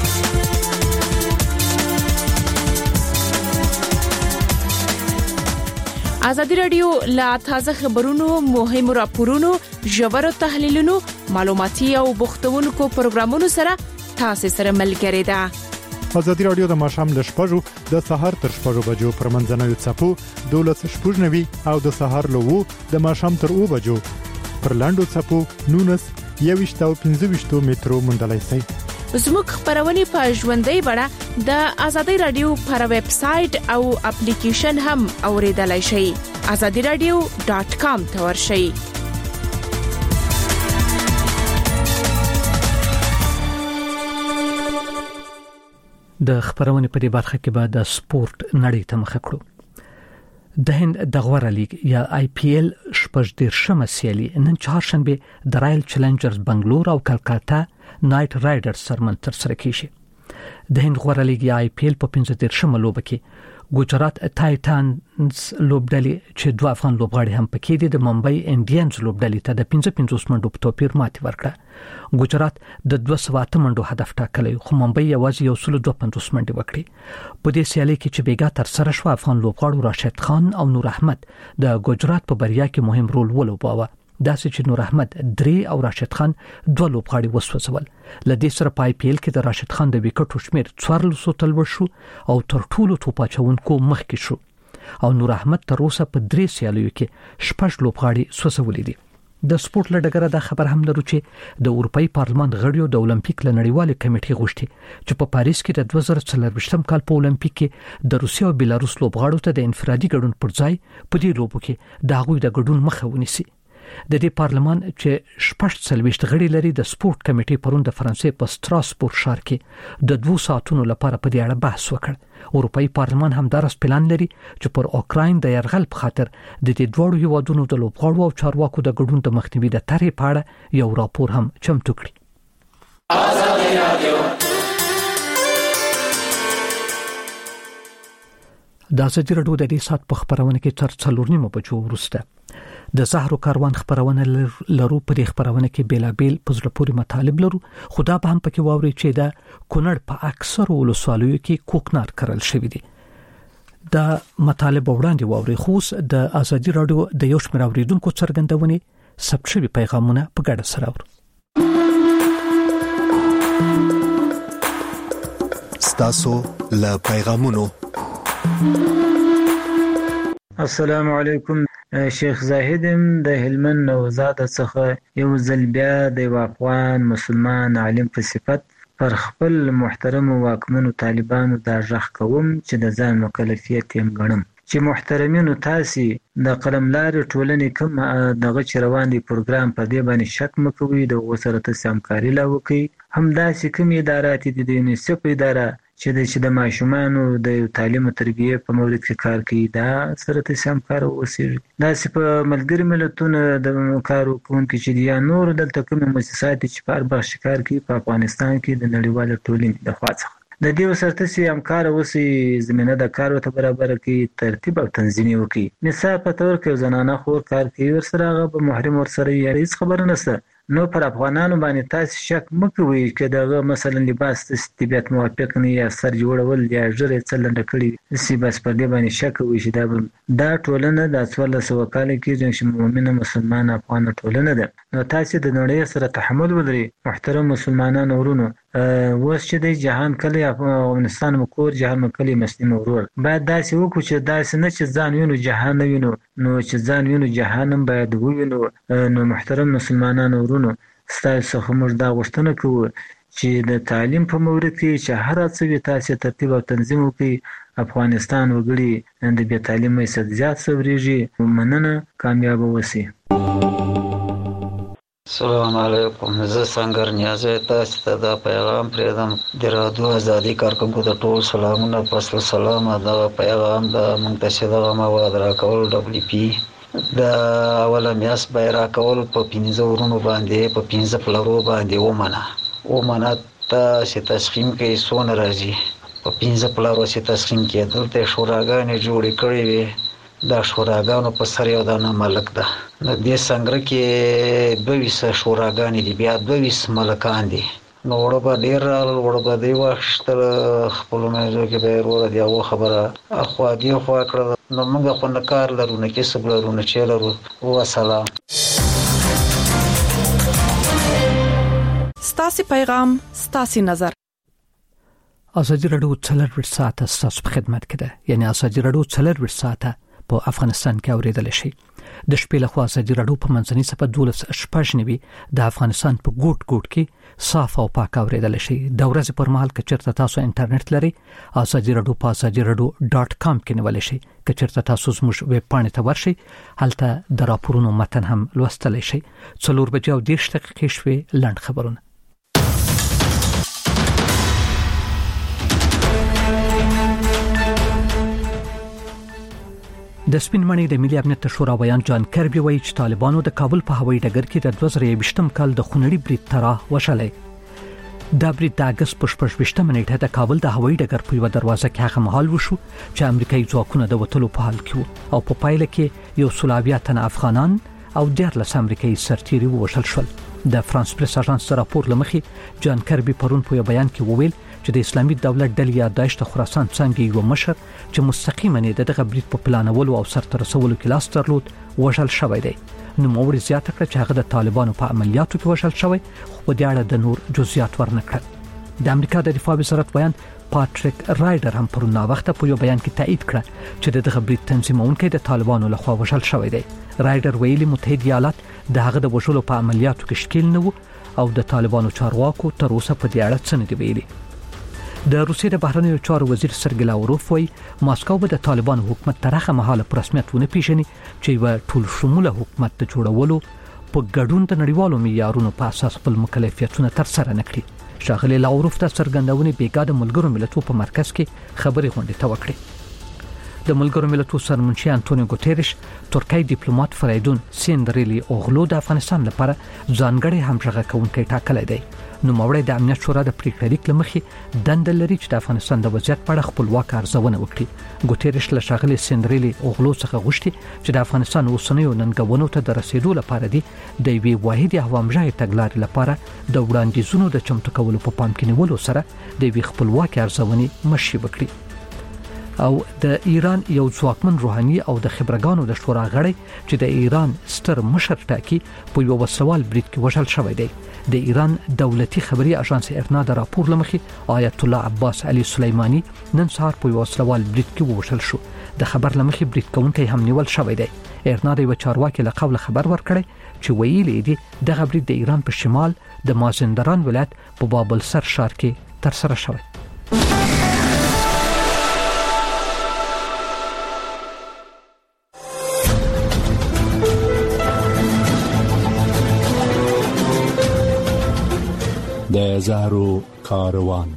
Speaker 18: ازادي رادیو لا تازه خبرونو، مهمو راپورونو، ژورو تحلیلونو، معلوماتي او بوختونکو پروګرامونو سره تاسو سره ملګری ده.
Speaker 14: ازادي رادیو د ماشام د شپږو د سحر تر شپږو بجو پر منځنوي چپو دولس شپږنوي او د سحر لوو د ماشام تر او بجو پر لاندو چپو نونس یويشت او پنځه مترو مندلای سي.
Speaker 18: زموږ خبرونه په ژوندۍ بڼه د ازادي رادیو پر ویب سټ او اپلیکیشن هم اوریدلای شئ. azadi radio dot com ته ورشئ.
Speaker 1: د خبرونه په دې برخه کې به د سپورت نړۍ ته مخ کړو. د هند د غوړه لیګ یا آی پی ایل شپږ دیرشمه سیالي نن چهارشنبه د رایل چیلنجرز بنگلور او کلکاتا نایټ رایډرز سره تر سره کیږي. د هند غوړه لیګ یا آی پی ایل په پنځه دیرشمه لوبه کې ګوجرات ټایټنز لوبډلې چې دوه افغان لوبغاړي هم پکې دي د ممبئی انډینز لوبډلې ته د پنځه پنځوس منډو په توپیر ماتې ورکړه. ګوجرات د دوه سوه اته منډو هدف ټاکلی خو ممبئی یوازې یو سل دوه پنځوس منډې وکړې. په دې سیالي کې چې بیګا تر سره شو افغان لوبغاړو راشد خان او نور احمد د ګوجرات په بریا کې مهم رول ولوباوه. داسې چې نور احمد درې او راشد خان دوه لوبغاړي وسوځول. لدې سره په آی پی ایل کې د راشد خان د وکټو شمیر څوارلس تلور شو او تر ټولو توپاچونکو مخکې شو او نور احمد تر اوسه په درې سیالیو کې شپږ لوبغاړي سوځولي دي. د سپورت لډګره دا خبر هم لرو چې د اروپאי پارلمان غړیو د اولمپیک لنړیواله کمیټې غوښتي چې په پاریس کې د دوه زره څلورویشتم کال په اولمپیک کې د روسیا او بیلاروس لوبغاړو ته د انفرادي ګډون پر ځای په دې لوبو کې د هغوی د ګډون مخه ونیسي. د دې پارلمان چې شپږ څلويشت غړي لري د سپورت کمیټې پرون د فرانسې په ستراسبورګ ښار کې د دوه ساعتونو لپاره په دې اړه بحث وکړ. اروپאי پارلمان هم دارس پلان لري چې پر اوکراین د يرغل په خاطر د دې دوړو هیوادونو د لوبغاړو او چارواکو د ګډون د مخنیوي د طرحې په اړه یو راپور هم چمتو کړي. ازادي رادیو د ازادي رادیو د دې سات په خبرونه کې تر څلور نیمه بجو وروسته د زهرو کاروان خبرونه لرو. په دې خبرونه کې بیلابیل پزله پوری مطالب لرو. خدا به هم پکې واوري چې د کونړ په اکثر ولسوالیو کې کوکنار کرل شوی دی. د مطالب وړاندې واوري خوس د ازادي رادیو د یو شمېر اوریدونکو څرګندونې ثبت شوی پیغامونه په ګډه سره اورو.
Speaker 19: ستاسو له پیغامونو.
Speaker 20: السلام علیکم. شیخ زاهدم د هلمند نوزاد څخه یو ځل بیا د افغان مسلمان عالم په صفت پر خپل محترم واکمنو طالبانو دا ځخ کوم چې د ځان مکلفیت یې ګڼم چې محترمینو تاسو د قلملار ټولنې کوم دغه چروان دی پروګرام په دې باندې شک مکوي د وسره تاسو همکاري لا وکي. هم داسې کوم ادارات دي د یونیسف اداره چې د چې د ماشومانو د تعلیم او تربیه په مورد کې کار کوي دا سره تاسو هم کار وسی. دا چې په ملګری ملتونو د کار کوونکو چې یا نور دلته کوم مؤسسات چې په اربع شکار کې په افغانستان کې د نړیوال ټولنې د خوا څخه د دې سره تاسو هم کار وسی زمينه د کار ته برابر کې ترتیب او تنظیم وکي. مثال په تور کې زنانه خور کار کوي ورسره غو محرم ورسره یې هیڅ خبر نه سره نو پر افغانانو باندې تاسو شک مکوئ چې دغه مثلا لباس د طبيعت موافق نه یا سر جوړول یا ژړې څلنده کړي سی بس پر دې باندې شک وي چې دا دا ټولنه د څوارلس سوه کال کې چې مؤمنه مسلمان افغان ټولنه ده. نو تاسو د نړۍ سره تحمل ولري محترم مسلمانانو ورونو. اوس چې د جهان کلی افغانستان مکور جهان مکلی مسلمان ورور باید داسې وکړو چې داسې نه چې ځان وینو جهان نه وینو نو چې ځان وینو جهان باید ووینو. نو محترم مسلمانانو ورونو ستاسو څخه موږ دا غوښتنه کوو چې د تعلیم په مورد کې چې هر څه وي تاسو ترتیب او تنظیم وکړئ. افغانستان وګړي د بې تعلیمۍ څخه زیات سوریږي. مننه، کامیاب اوسئ.
Speaker 21: السلام علیکم. زه څنګه نیازه تاسو ته دا پیغام پرېدم د رادیو ازادي کارکونکو ته ټول سلامونه. پس سلام دا پیغام د منتشر مواد راکول ډبلیو پی د اوله میاس بیرا کول په پنځه ورونو باندې په پنځه پلرو باندې ومنه ومنه ته چې تسخیم کې سون راځي په پنځه پلرو چې تسخیم کې دلته شوراګانې جوړې کړې وي. دا شوراګانو په سر یو دانه ملک ده. د دې څنګه کې دوه ویس شوراګانې دي بیا دوه ویس ملکان دي. نو وړه به ډېر وړه به دی واخیستل خپلو منځو کې به یې وروره د هغو خبره خوا دې خوا کړه. نو موږ خو نه کار لرو نه کسب لرو نه چې لرو. وسلام.
Speaker 18: ستاسو پیغام ستاسو نظر.
Speaker 1: ازادي رادیو څلور ساعته ستاسو په خدمت کې ده. یعنی ازادي رادیو څلور ساعته په افغانستان کې اوریدل شي. د شپې له خوا ازادي رادیو په منځني صفه دولس شپږ نوي د افغانستان په ګوټ ګوټ کې صاف او پاک اوریدل شي. د ورځې پر مهال که چېرته تاسو انټرنیټ لري ازادي رادیو په ازادي رادیو ډاټ کام کې نیول شي. که چېرته تاسو زموږ ویب پاڼې ته ورشئ هلته د راپورونو متن هم لوستلی شئ. څلور بجې او دېرش دقیقې شوې. لنډ خبرونه. د سپین مڼې د ملي امنیت شورا ویان جان کربي وایي چې طالبانو د کابل په هوایي ډګر کې د دوه زره یوویشتم کال د خونړي برید طرح وشلې. دا برید د اگست په شپږویشتمه نیټه د کابل د هوایي ډګر په یوه دروازه کې هغه مهال وشو چې امریکایي ځواکونه د وتلو په حال کې وو او په پایله کې یو سل اویا تنه افغانان او دیارلس امریکایي سرتیري ووژل شول. د فرانس پریس اژانس راپور لمخې جان کربي پرون په بیان کې وویل چې د اسلامي دولت ډلې یا داعش د خراسان څنګه یو مشر چې مستقیما دغه برید په پلانولو او سرته رسولو کې لاس درلود وژل شوی دی. نو موري زیاته کړ چې هغه د طالبانو په عملیاتو کې وژل شوی خو په دې اړه د نور جزئیات ورنکړل. د امریکا د دفاع وزارت بیان پاتریک رایډر هم پرون نا وخت په یو بیان کې تایید کړ چې دغه برید تنظیمونکي د طالبانو لخوا وژل شوی دی. رایډر ویلي متحده ایالات د هغه د وژلو په عملیاتو کې شکیل نه وو او د طالبانو چارواکو تر اوسه په دې اړه څه نه دی ویلي. د روسیې د بهرنیو چارو وزیر سرګی لاوروف وایي ماسکو به د طالبان حکومت ترخه مهاله پر رسمیت ونه پیژني چې یو ټول شموله حکومت د جوړولو په ګډون د نړیوالو معیارونو په اساس خپل مکلفیتونه تر سره نکړي. ښاغلی لاوروف د څرګندونې بیګا د ملګرو ملتونو په مرکز کې خبري غونډه ته وکړه. د ملګرو ملتونو سرمنشي انټونیو ګوتيريش ترکي ډیپلوماټ فریدون سیندریلی اوغلو د افغانستان لپاره ځانګړي همغږي کوونکی ټاکلی دی. نو موري د امنیت شورا د پریکړې لیک لمخې دند لري چې د افغانستان د وضعیت په اړه خپلواک ارزونه وکړي. ګوتيريش له ښاغلي سیندریلی اوغلو څخه غوښتي چې د افغانستان اوسنیو ننګونو ته د رسیدو لپاره دی د یوې واحدې هوامژغې تګلارې لپاره د وړاندیزونو د چمتو کولو په پام کې نیولو سره د یوې خپلواک ارزونې مشي وکړي. او د ایران یو ځواکمن روحاني او د خبرګانو د شورا غړی چې د ایران ستر مشر ټاکي په یو وسوال برید کې وژل شوی دی. د ایران دولتي خبري اژانس ارنا د راپور لمخې آیت الله عباس علي سليماني نن سهار په یو وسوال برید کې وژل شو. د خبر لمخې برید کوونکی هم نیول شوی دی. ارنا د یو چارواکي له قول خبر ورکړی چې ویلي دی دغه برید د ایران په شمال د مازندران ولایت په بابل سر ښار کې تر سره شوی.
Speaker 19: د زهرو کاروان.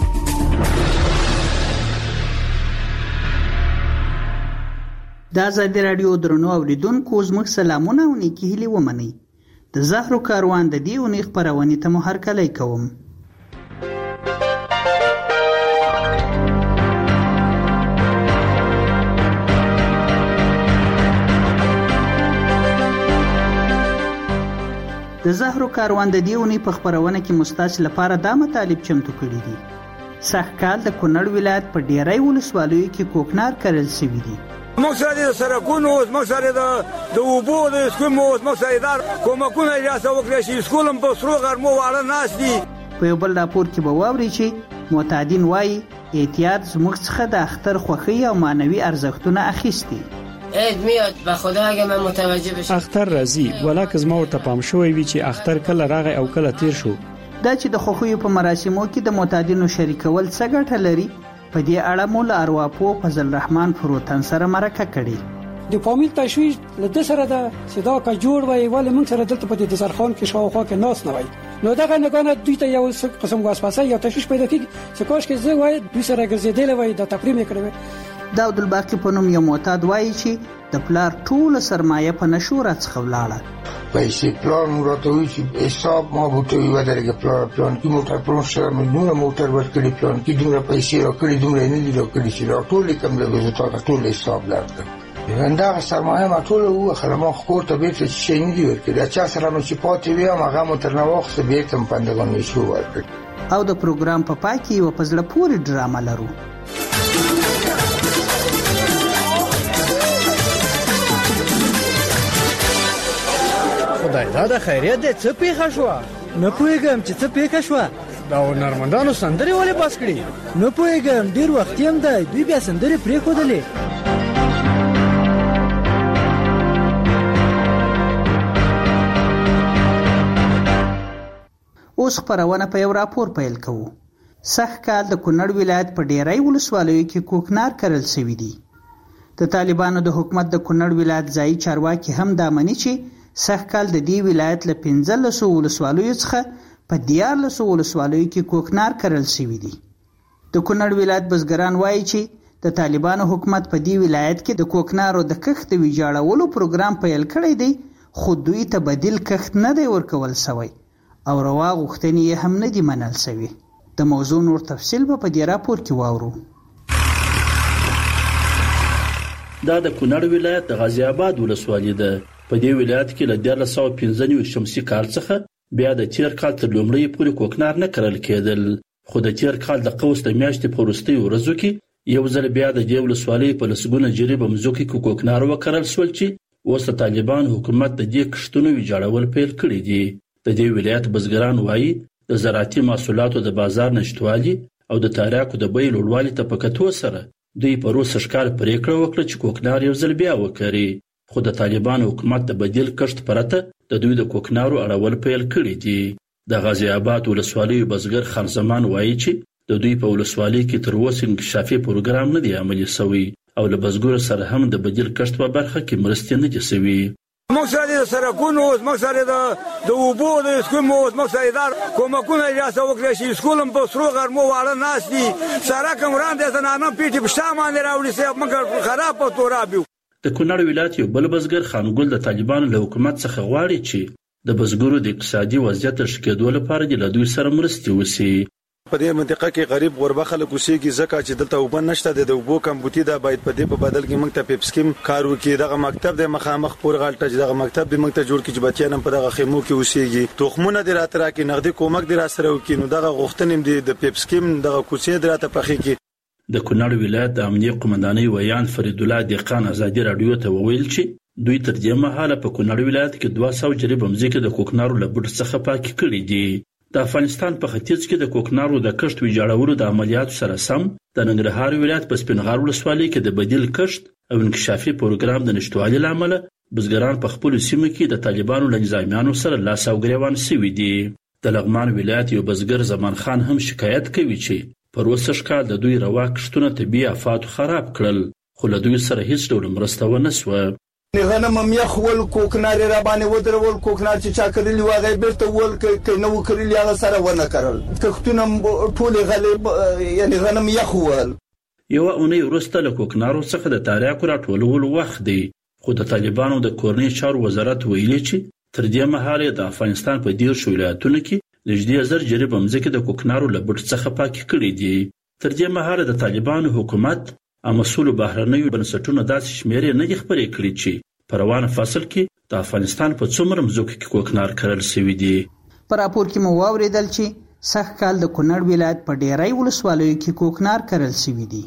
Speaker 12: د آزادي رادیو درنو اوریدونکو زموږ سلامونه او نیکی هیلې ومنئ. د زهرو کاروان د دې اونۍ خپرونې ته مو هرکلی کوم. د زهرو کاروان د دې اونۍ په خپرونه کې مستاسو لپاره دا مطالب چمتو کړي دي. سږکال د کونړ ولایت په ډیری ولسوالیو کې کوکنار کرل شوي دي.
Speaker 5: موږ سره د سرکونو موږ سره د اوبو د سکمو موږ سره دار کومکونه اجازه وکړي چې سکولم په سرو غرمو واړه ناس دي.
Speaker 12: په یو بل راپور کې به واوري چې معتادین وایي احتیاط زموږ څخه د اختر خوښي او معنوي ارزښتونه اخیستي.
Speaker 4: عید میاد به خدا اگه من متوجه بشم.
Speaker 10: اختر راځي ولاک زما ورته پام شوی وی چې اختر کله راغی او کله تیر شو.
Speaker 12: دا چې د خوښیو په مراسمو کې د معتادینو شریکول څه ګټه لري په دې اړه مو له ارواپو فضل الرحمن فروتن سره مرکه کړې.
Speaker 22: د فامیل تشویش له سره د صدا کا جوړ وای ولې موږ سره دلته په دې دسترخوان کې شاوخوا کې ناس نه وای. نو دا غنګانه دوی ته یو قسم واسپاسه یا تشویش پیدا کیږي چې کوښ کې زه وای دوی سره ګرځیدل وای د تقریم کړو.
Speaker 12: دا عبدالباقی په نوم یو معتاد وایي چې د پلار ټول سرمایه په نشو راڅخه ولاړه.
Speaker 23: پیسې پلان راته وی چې حساب ما بوته یو درګه پلان پلان کې موټر پرون سره مليونه موټر ورکړي پلان کې دومره پیسې راکړي دومره نه دي راکړي چې ټول کم له وزارت ټول حساب لرته. انده سرمایه ما ټول وو خلما خور ته بیت شي نه دی ورکړي چې سره نو چې پاتې وي هغه متر نه وخت بیت هم پندګون نشو ورکړي.
Speaker 12: او د پروګرام په پای کې یو پزله پوری ډرامه لرو.
Speaker 24: خدای دا د خیریت دې څه پیښه شو؟
Speaker 25: نه پوهېږم چې څه پیښه شو.
Speaker 2: دا هنرمندانو سندرې ولې بس کړي؟
Speaker 6: نه پوهېږم، ډېر وخت هم دی دوی بیا سندرې پرېښودلې.
Speaker 12: اوس خپرونه په یو راپور پیل کوو. سږ کال د کونړ ولایت په ډیری ولسوالیو کې کوکنار کرل شوي دي. د طالبانو د حکومت د کونړ ولایت ځایي چارواکي هم دا مني چې سږ کال د دې ولایت له پنځلسو ولسوالیو څخه په دیارلسو ولسوالیو کې کوکنار کرل شوي دي. د کونړ ولایت بزګران وایي چې د طالبانو حکومت په دې ولایت کې د کوکنارو د کښت د ویجاړولو پروګرام پیل کړی دی، خو دوی ته بدیل کښت نه دی ورکول شوی او روا غوښتنې یې هم نه دي منل شوي. د موضوع نور تفصیل به په دې راپور کې واورو.
Speaker 7: دا د کونړ ولایت د غازی آباد ولسوالي ده. په دې ولایت کې له دیارلس سوه پنځه نوي شمسي کال څخه بیا د تیر کال تر لومړۍ پورې کوکنار نه کرل کېدل، خو د تیر کال د قوس د میاشتې په وروستیو ورځو کې یو ځل بیا د دې ولسوالۍ په لسګونه جریبه مځکو کې کوکنار وکرل شول چې اوس د طالبان حکومت د دې کښتونو ویجاړول پیل کړي دي. د دې ولایت بزګران وایي د زراعتي محصولاتو د بازار نشټوالي او د تاریاکو د بیې لوړوالي ته په کتو سره دوی په روس ښکار پریکړه وکړه چې کوکنار یو ځل بیا وکړي، خو د طالبان حکومت د بدیل کښت پرته د دوی د کوکنارو اړول پیل کړي دي. د غازی آباد ولسوالۍ بزګر خان زمان وایي چې د دوی په ولسوالۍ کې تر اوسه انکشافي پروګرام نه دی عملي شوی او له بزګرو سره هم د بدیل کښت په برخه کې مرستې نه دي شوي.
Speaker 5: موږ سره د سرکونو اوس موږ سره د د اوبو د سکوم اوس موږ سره دار کومکونه اجازه وکړي چې سکولم په سرو غرمو واړه ناس دي سره کوم وړاندې زنانه پیټي په شامل راوړي سه موږ خراب په تورابیو.
Speaker 7: د کونړ ولایت یو بل بزګر خانګل د طالبانو له حکومت څخه غواړي چې د بزګرو د اقتصادي وضعیت ښه کېدو لپاره د دوی سره مرستې وشي.
Speaker 24: په دې منطقه کې غریب غربه خلک اوسېږي ځکه چې دلته اوبه نشته، د اوبو کمبوتي دا باید په دې په بدل کې موږ ته پیپسکیم کار وکړي. دغه مکتب د مخامخ پورغالټه دغه مکتب د موږ ته جوړ کړي چې بچیان په دغه خیمو کې اوسېږي، تخمونه د راترا کې نقدي کومک د را سره وکړي. نو دغه غوښتنې د پیپسکیم دغه کوڅې د راته پخې کې.
Speaker 7: د کونړ ولایت د امنیه قومندانۍ ویان فرید الله دیقان ازادي رادیو ته وویل چې دوی تر دې مهاله په کونړ ولایت کې دوه سوه جریبه مځکې د کوکنارو له بوټ څخه پاکې کړي دي. د افغانستان په ختیځ کې د کوکنارو د کښت ویجاړولو د عملیاتو سره سم د ننګرهار ولایت په سپینغار ولسوالۍ کې د بدیل کښت او انکشافي پروګرام د نشټوالي له امله بزګران په خپلو سیمو کې د طالبانو له نظامیانو سره لاس او ګریوان شوي دي. د لغمان ولایت یو بزګر زمان خان هم شکایت کوي چې په روسه ښکال د دوی روا کښتونه طبیعي آفاتو خراب کړل، خو له دوی سره هیڅ ډول مرسته ونه سوه.
Speaker 25: غنم مخ ول کوکنار را باندې ودرول، کوکنار چې چا کړلی و هغه بیرته ول ک نو کړلی هغه سره ونه کړل، کښتونه ټول غلې یعنی غنم یخ ول.
Speaker 7: یو اونۍ وروسته له کوکنارو څخه د تاریاکو راټولولو وخت دی، خو د طالبانو د کورنۍ چارو وزارت ویلي چې تر دې مهاله د افغانستان په دیرشو ولایتونو کې نږدې زر جریبه مځکې د کوکنارو له بوټ څخه پاکې کړي دي. تر دې مهاله د طالبانو حکومت او مسؤلو بهرنیو بنسټونو داسې شمیرې نه دي خپرې کړي چې په روانه فصل کې د افغانستان په څومره مځکو کې کوکنار کرل شوي دي.
Speaker 12: په راپور کې مو واورېدل چې سږ کال د کونړ ولایت په ډیری ولسوالیو کې کوکنار کرل شوي دي.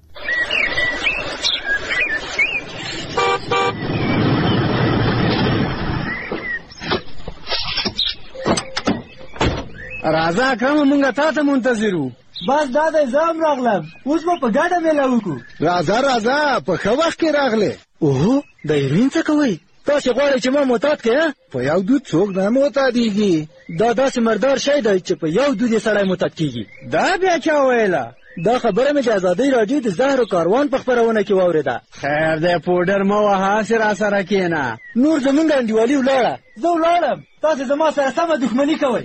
Speaker 6: راځه اکرم مونږه تا ته منتظر وو. بس دا د ځام راغلم، اوس به په ګډه میله وکړو.
Speaker 25: راځه راځه په ښه وخت کې راغلې.
Speaker 6: اوهو د هیروین څه کوئ؟ تاسې غواړئ چې ما معتاد کړې؟
Speaker 25: په یو دود څوک نه معتادېږي.
Speaker 6: دا داسې مردار شی دی چې په یو دود یې سړی معتاد کېږي.
Speaker 25: دا بیا چا ویله؟
Speaker 6: دا خبره مې د ازادۍ راډیو د زهرو کاروان په خپرونه کې واورېده.
Speaker 25: خیر دی پوډر مه وهه، هسې را سره کښېنه.
Speaker 6: نور زمونږ انډیوالي ولاړه، زه ولاړم، تاسې زما سره سمه دښمني کوئ.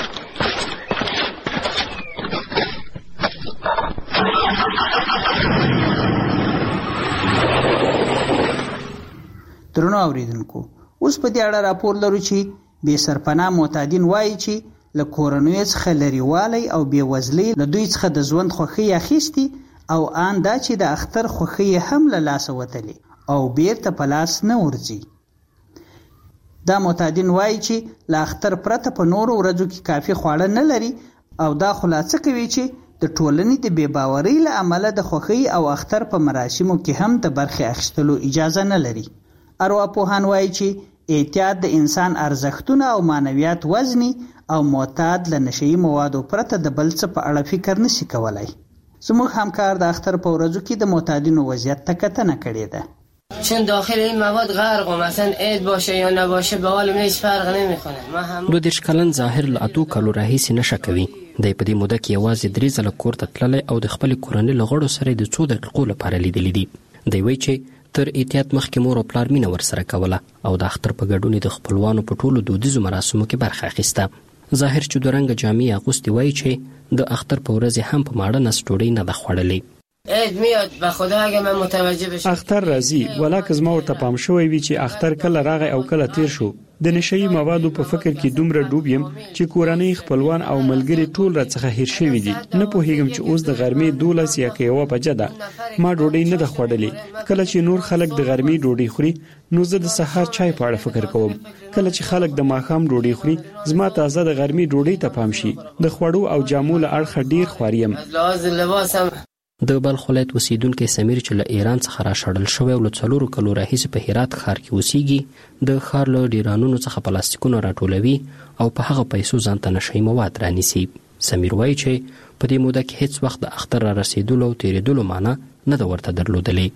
Speaker 6: درنو اوریدونکو، اوس په دې اړه راپور لرو چې بې سرپناه معتادین وایي چې له کورنیو څخه لرېوالی او بېوزلۍ له دوی څخه د ژوند خوښۍ اخیستي او آن دا چې د اختر خوښۍ هم له لاسه وتلې او بیرته په لاس نه ورځي. دا معتادین وایي چې له اختر پرته په نورو ورځو کې کافي خواړه نه لري او دا خلاصه کوي چې د ټولنې د بې باورۍ له امله د خوښۍ او اختر په مراسمو کې هم د برخې اخیستلو اجازه نه لري. ارواپوهان وایي چې احتیاط د انسان ارزښتونه او معنویات وزني او معتاد له نشئی موادو پرته د بل څه په اړه فکر نشي کولای. زموږ همکار د اختر په ورځو کې د معتادینو وضعیت ته کتنه کړې ده.
Speaker 4: چون داخل این مواد غرق و مثلا عید باشه یا نباشه به حال من هیچ فرق نمیکنه. ما هم
Speaker 8: دو دیرش کلن ظاهر له اتو کالو راهیسې نشه کوي. د په دې موده کې یوازې درې ځله کور ته تللی او د خپل کورنۍ له غړو سره د څو دقیقو لپاره لیدلی دي. دی وایي چې تر احتیاط مخکې مور او پلار مینه ورسره کوله او د اختر په ګډون د خپلوانو په ټولو دودیزو مراسمو کې برخه اخیسته. ظاهر چې دوه رنګه جامې اغوستې وایي چې د اختر په ورځ هم په ماړه نس ډوډۍ نه ده خوړلې.
Speaker 4: عید میاد به خدا اگه من متوجه بشم.
Speaker 10: اختر راځي ولاکه زما ورته پام شوی وي چې اختر کله راغی او کله تیر شو. د نشئی موادو په فکر کې دومره ډوب یم چې کورنۍ خپلوان او ملګري ټول راڅخه هیر شوي دي. نه پوهیږم چې اوس د غرمې دولس یا یوه بجه ده ما ډوډۍ نه ده خوړلې. کله چې نور خلک د غرمې ډوډۍ خوري نو زه د سهار چای په اړه فکر کوم. کله چې خلک د ماښام ډوډۍ خوري زما تازه د غرمې ډوډۍ ته پام شي. د خوړو او جامو له اړخه ډیر خواریم.
Speaker 8: د بلخ ولایت اوسیدونکي سمیر چې له ایران څخه راشړل شوی او له څلورو کلو راهیسې په هرات ښار کې اوسیږي د ښار له ډیرانونو څخه پلاستیکونه راټولوي او په هغه پیسو ځان ته نشئی مواد رانیسي. سمیر وایي چې په دې موده کې هیڅ وخت د اختر را رسیدلو او تیریدلو معنی نه ده ورته درلودلې.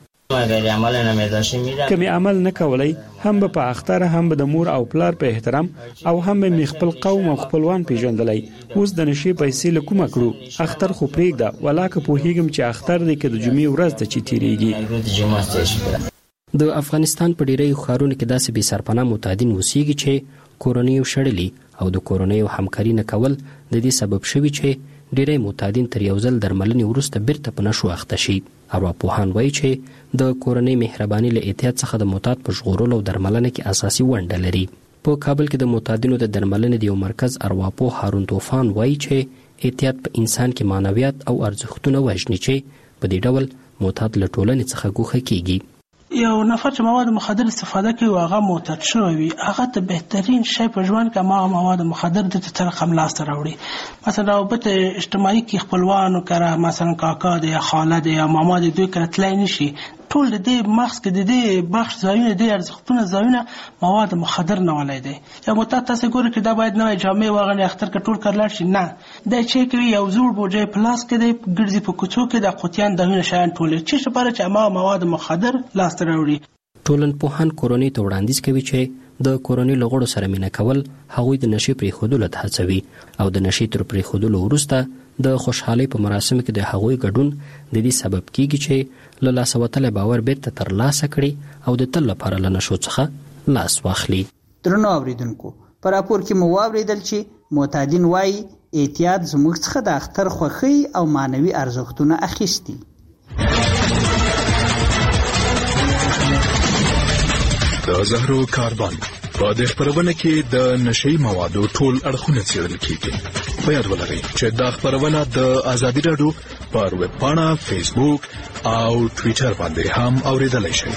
Speaker 8: کمی عمل نه کولای هم به په اختر هم به د مور او پلار په احترام او هم به خپل قوم او خپلوان پیژندلای. اوس د نشي پیسې له کومه کړو اختر خو پرېږده ولاکه پوهیږم چې اختر دې کې د جمعې ورځ ته چې تیریږي. د افغانستان په ډیری ښارونو کې داسې بې سرپناه معتادین اوسېږي چې کورنۍ شړلي او د کورنۍ همکاري نه کول د دې سبب شوي چې ډیری معتادین تر یو ځل درملنې وروسته بیرته په نشو اخته شي. ارواپوهان وایي چې د کورنۍ مهرباني له احتیاط څخه د معتاد په ژغورلو او درملنه کې اساسي ونډه لري. په کابل کې د معتادینو د درملنې د یو مرکز ارواپوه هارون طوفان وایي چې احتیاط په انسان کې معنویات او ارزښتونه وژني چې په دې ډول معتاد له ټولنې څخه ګوښه کیږي.
Speaker 3: یو نفر چې مواد مخدر استفاده کوي او هغه معتاد شوی وي هغه ته بهترین شی په ژوند کې ما مواد مخدر د تر رقم لاس ته راوړي. مثلا رابطه اجتماعي کې خپلوانو کړه مثلا کاکا دی یا خاله دی یا ماما دی دوی کړه تلای نشي ټول د دې مغز کې د دې بخش ځایونه د ارزښتونه ځایونه مواد مخدر نه ولای دي. یا معتاد تاسو ګورئ چې دا باید نوې جامې واغوني اختر کې ټول کړل شي نه دا چې کوي یو زوړ بوجي پلاس کې دی ګرځي په کوڅو کې د قوتیان دغه شیان ټول چې لپاره چې ما مواد مخدر لاس ته راوړي.
Speaker 8: ټولنپوهان کورنۍ ته وړاندیز کوي چې د کورنۍ له غړو سره مینه کول هغوی د نشي پرېښودلو ته هڅوي او د نشي تر پرېښودلو وروسته د خوشحالۍ په مراسمو کې د هغوی ګډون د دې سبب کیږي چې له لاسه وتلی باور بیرته ترلاسه کړي او د تل لپاره له نشو څخه لاس واخلي.
Speaker 6: درنو اوریدونکو په راپور کې مو واوریدل چې معتادین وایي احتیاط زموږ څخه د اختر خوښۍ او معنوي ارزښتونه اخیستي.
Speaker 9: د زهرو کاربن په دې خبرونه کې د نشئی موادو ټول اړخونه څېړل کیږي. په یاد ولرئ چې دا خبرونه د ازادي راډیو پر ویب پاڼه، فیسبوک او ټویټر باندې هم اوریدلای شئ.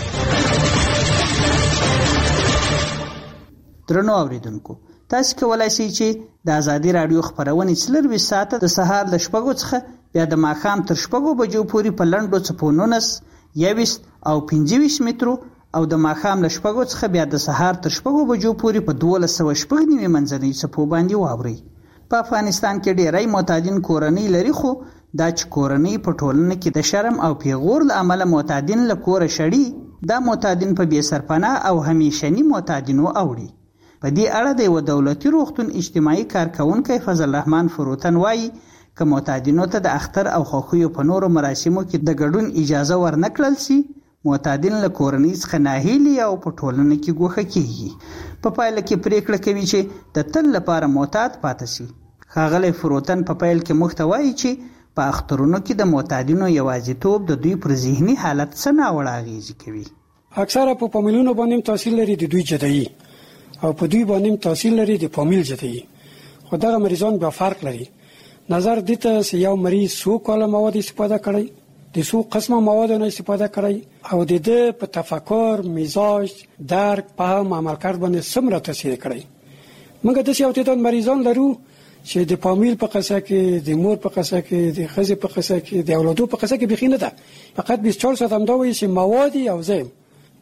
Speaker 6: درنو اوریدونکو تاسو کولای شئ چې د ازادي راډیو خبرونه څلور ساعته د سهار ل شپږو څخه بیا د ماښام تر شپږو بجو پورې په لنډو څپونونس یويست او پنځه ویشت مترو او د ماښام له شپږو څخه بیا د سهار تر شپږو بجو پورې په دولس سوه شپږ نیمې منځنۍ څپو باندې واورئ. په افغانستان کې ډیری معتادین کورنۍ لري خو دا چې کورنۍ په ټولنه کې د شرم او پیغور له امله معتادین له کوره شړي دا معتادین په بې سرپناه او همیشني معتادینو اوړي. په دې اړه د یو دولتي روغتون اجتماعي کارکونکی فضل الرحمن فروتن وایي که معتادینو ته د اختر او خوښیو په نورو مراسمو کې د ګډون اجازه ورنکړل شي معتادین له کورنۍ څخه ناهیلي او په ټولنه کې ګوښه کیږي. په پایله کې پریکړه کوي چې د تل لپاره معتاد پاتې شي. ښاغلی فروتن په پیل کې موږ ته وایي چې په اخترونو کې د معتادینو یوازیتوب د دوی پر ذهني حالت څه ناوړه اغېزې کوي.
Speaker 22: اکثره په فامیلونو باندې تاثیر لري د دوی جدایي او په دوی باندې تاثیر لري د فامیل جدایي. خو دغه مریضان بیا فرق لري. نظر دته چې یو مریض څو کاله مواد استفاده کړی د څو قسمه موادو نه استفاده کړی او د دې په تفکر، مزاج، درک، فهم، عمل کرد باندې څومره تاثیر کړی. موږ د یو تعداد مریضان لرو چې د فامیل په قصه کې، د مور په قصه کې، د ښځې په قصه کې، د اولادو په قصه کې بخینه ده. فقط بیست و چهار ساعت هم دا وایي چې مواد او زم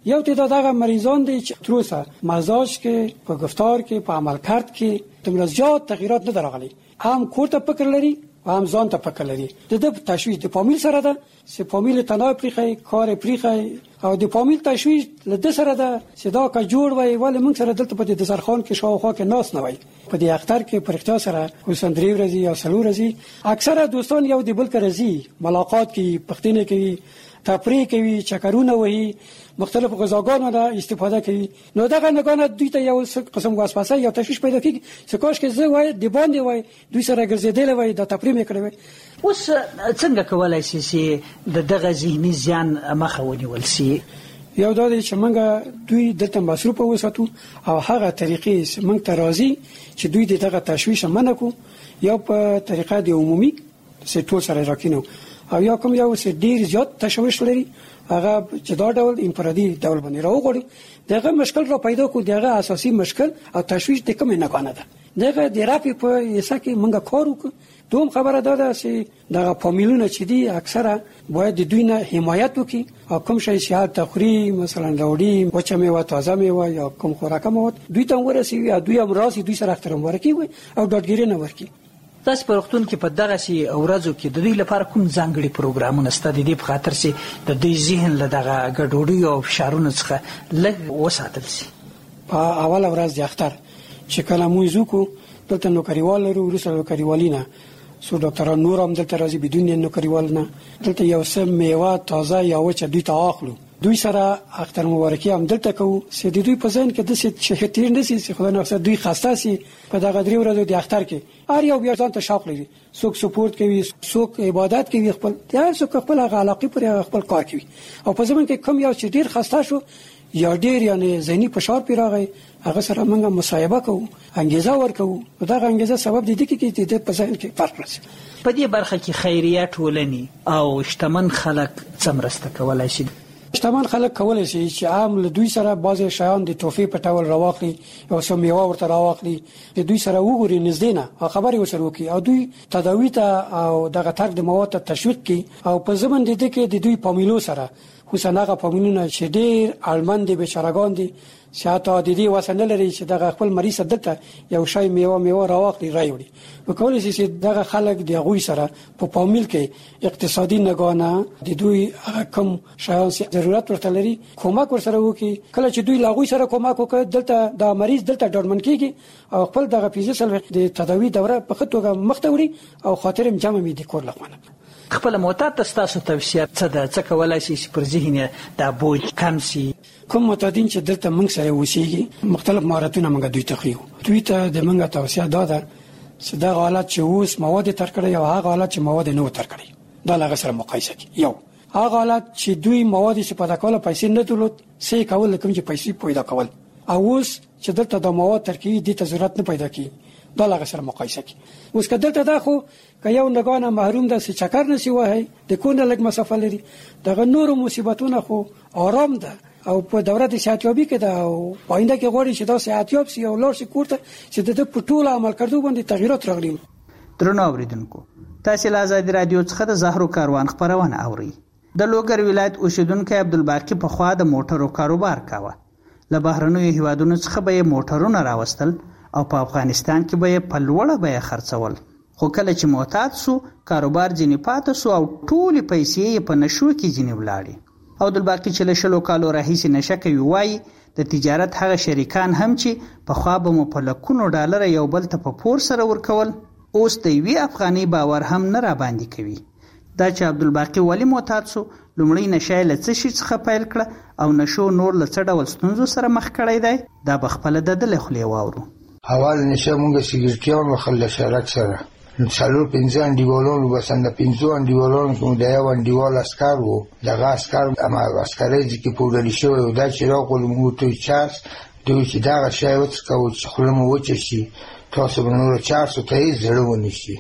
Speaker 22: یو تعداد هغه مریضان دي چې تر اوسه مزاج کې، په گفتار کې، په عمل کرد کې دومره زیات تغییرات نه درغلي. هم کور ته فکر لري، هم ځان ته فکر لري. د دې تشویش د فامیل سره ده، چې فامیل تنها پریخي، کار پریخي، او د فامیل تشویش له د سره ده چې دا کا جوړ وای ولې موږ سره دلته په دې سرخان کې شاوخوا کې ناس نه وای. په دې اختر کې پرختیا سره حسین درې ورځې یا څلور ورځې اکثره دوستان یو دی بل کرزي ملاقات کې پښتنه کې تفریح کوي، چکرونه وهي، مختلف غذاګانو نه استفاده کوي. نو دغه نگانه دوی ته یو قسم واسپاسه یا تشویش پیدا کیږي چې کاش کې زه وای دی باندې وای دوی سره ګرځیدل وای د تفریح میکړي وای.
Speaker 6: اوس څنګه کولای شي چې د دغه ذهني زیان مخه ونیول شي؟
Speaker 22: یو دا چې موږ دوی دلته مصروف وساتو او هغه طریقې چې موږ ته راځي چې دوی دغه تشویش منکو، یا په طریقه د عمومي چې ټول سره راکینو، او یا کوم یو چې ډیر زیات تشویش لري هغه چې دا ډول انفرادي ډول باندې راوغړي. دغه مشکل را پیدا کو، دغه اساسي مشکل او تشویش د کوم نه غانه ده. دغه د راپی په یسه کې موږ کار وکړو. دوم خبره ده ده چې دغه فامیلونه چې دي اکثره باید د دوی نه حمایت وکړي، او کوم شی چې تخری مثلا راوړي وچه میوه، تازه میوه یا کوم خوراک مواد دوی ته ورسیږي، او دوی هم راسي دوی سره احترام ورکړي او ډاډګیري نه ورکړي.
Speaker 6: تاسو په وختونو کې په دغه سي ورځو کې د دوی لپاره کوم ځانګړي پروګرامونه ستاسو د دې په خاطر چې د دوی ذهن له دغه ګډوډۍ او فشارونو څخه لږ وساتل شي؟
Speaker 22: په اول ورځ د اختر چې کله موږ وکړو دلته نوکریوال لرو، وروسته نوکریوالینه سو ډاکټران نور هم دلته راځي بدون نوکریوال نه. دلته یو څه میوه تازه یا وچه دوی ته اخلو، دوی سره اختر مبارکي هم دلته کوو چې د دوی په ځین کې د څه شهتیر نسی چې خدای نو دوی خاصه سي په دغه درې ورځو د اختر کې هر یو بیا ځان ته شوق لري، څوک سپورت کوي، څوک عبادت کوي، خپل هر څوک خپل علاقه پر خپل کار کوي. او په ځمن کې کوم یو چې ډیر خاصه شو یا ډیر یعنی ذهني فشار پیراغی هغه سره موږ مصاحبه کوو، انګیزه ورکوو. دا انګیزه سبب دي چې د په ځین کې فرق راځي.
Speaker 6: په دې برخه کې خیریه ټولنې او شتمن خلک څمرسته کولای شي.
Speaker 22: شتمن خلک کولای شي چې عام له دوی سره بعضی شیان د توفی په ټاول راوخلي او سم میوه ورته راوخلي، د دوی سره وګوري نږدې نه او خبري وسره وکي، او دوی تداوی ته او دغه ترک د مواد ته تشویق کوي. او په زمن دي کې د دوی فامیلو سره خصوصا فامیلونه چې ډیر اړمن دي، بشرګان دي، شاته د دې وسنه لري چې دغه خپل مریض دلته یو شای میوه میوه راوخلي راوړي. وکولای شي چې دغه خلک د غوي سره په فامیل کې اقتصادي نگانه د دوی کم شایان ضرورت ورته لري کومک ورسره وکي. کله چې دوی لاغوي سره کومک وکړي دلته د مریض دلته ډاډمن کیږي او خپل دغه فزیکل د تداوی دوره په خطوګه مختوري او خاطرم جمع می دي کور لخوانه.
Speaker 6: خپل معتاد تاسو توصیه څه ده څه کولای شي چې پر ذهن د بوج کم شي؟
Speaker 22: کوم معتادین چې دلته موږ سره وسیږي مختلف مهارتونه موږ دوی ته خيو. دوی ته د موږ توصیه ده چې دا حالت چې اوس مواد تر کړی او هغه حالت چې مواد نه تر کړی دا لږ سره مقایسه کی. یو هغه حالت چې دوی مواد چې پیدا کول پیسې نه درلود سې کول کوم چې پیسې پیدا کول، او اوس چې دلته د مواد ترکیب دي ته ضرورت نه پیدا کی دا لږ سره مقایسه کی. اوس کله دلته خو که یو نگانه محروم ده چې چکر نسی وای د کونه لګ مسافه لري، دغه نور مصیبتونه خو آرام ده او په دوره د صحتیابي کې دا او پاینده کې غوړي چې دا صحتیاب سي او لور سي کوړه چې د پټول عمل کړو باندې تغیرات راغلي.
Speaker 6: درنو اوریدونکو، تاسو له آزاد رادیو څخه د زهرو کاروان خبرونه اوري. د لوګر ولایت اوسیدونکو عبدالباقی په خوا د موټرو کاروبار کاوه. له بهرنیو هیوادونو څخه به موټرونه راوستل او په افغانستان کې به په لوړه بیه خرڅول. خو کله چې معتاد سو کاروبار ځینې پاتې سو او ټول پیسې په نشو کې ځینې ولاړې. او عبدالباقی چې له شلو کالو راهیسې نشه کوي وایي د تجارت هغه شریکان هم چې په خوا به مو په لکونو ډالر یو بل ته په پور سره ورکول اوس د یوې افغاني باور هم نه را باندې کوي. دا چې عبدالباقی ولی معتاد سو لومړی نشه له څه شي څخه پیل کړه او نشو نور له څه ډول ستونزو سره مخ کړی دی دا به خپله د ده له خولې واورو.
Speaker 23: اول نشه مونږ سګرټیان وخل شرک سره څلور پنځه انډیوالانو بسنده پنځو انډیوالانو کوم د یو انډیوال اسکر وو دغه اسکر اما اسکرې چې پودلی شوی او دا چې راغلو موږ ته چارس دوی چې دا شی وڅکو چې خلم وچه شي تاسو بنور چارس ته یې زړه ونیسي.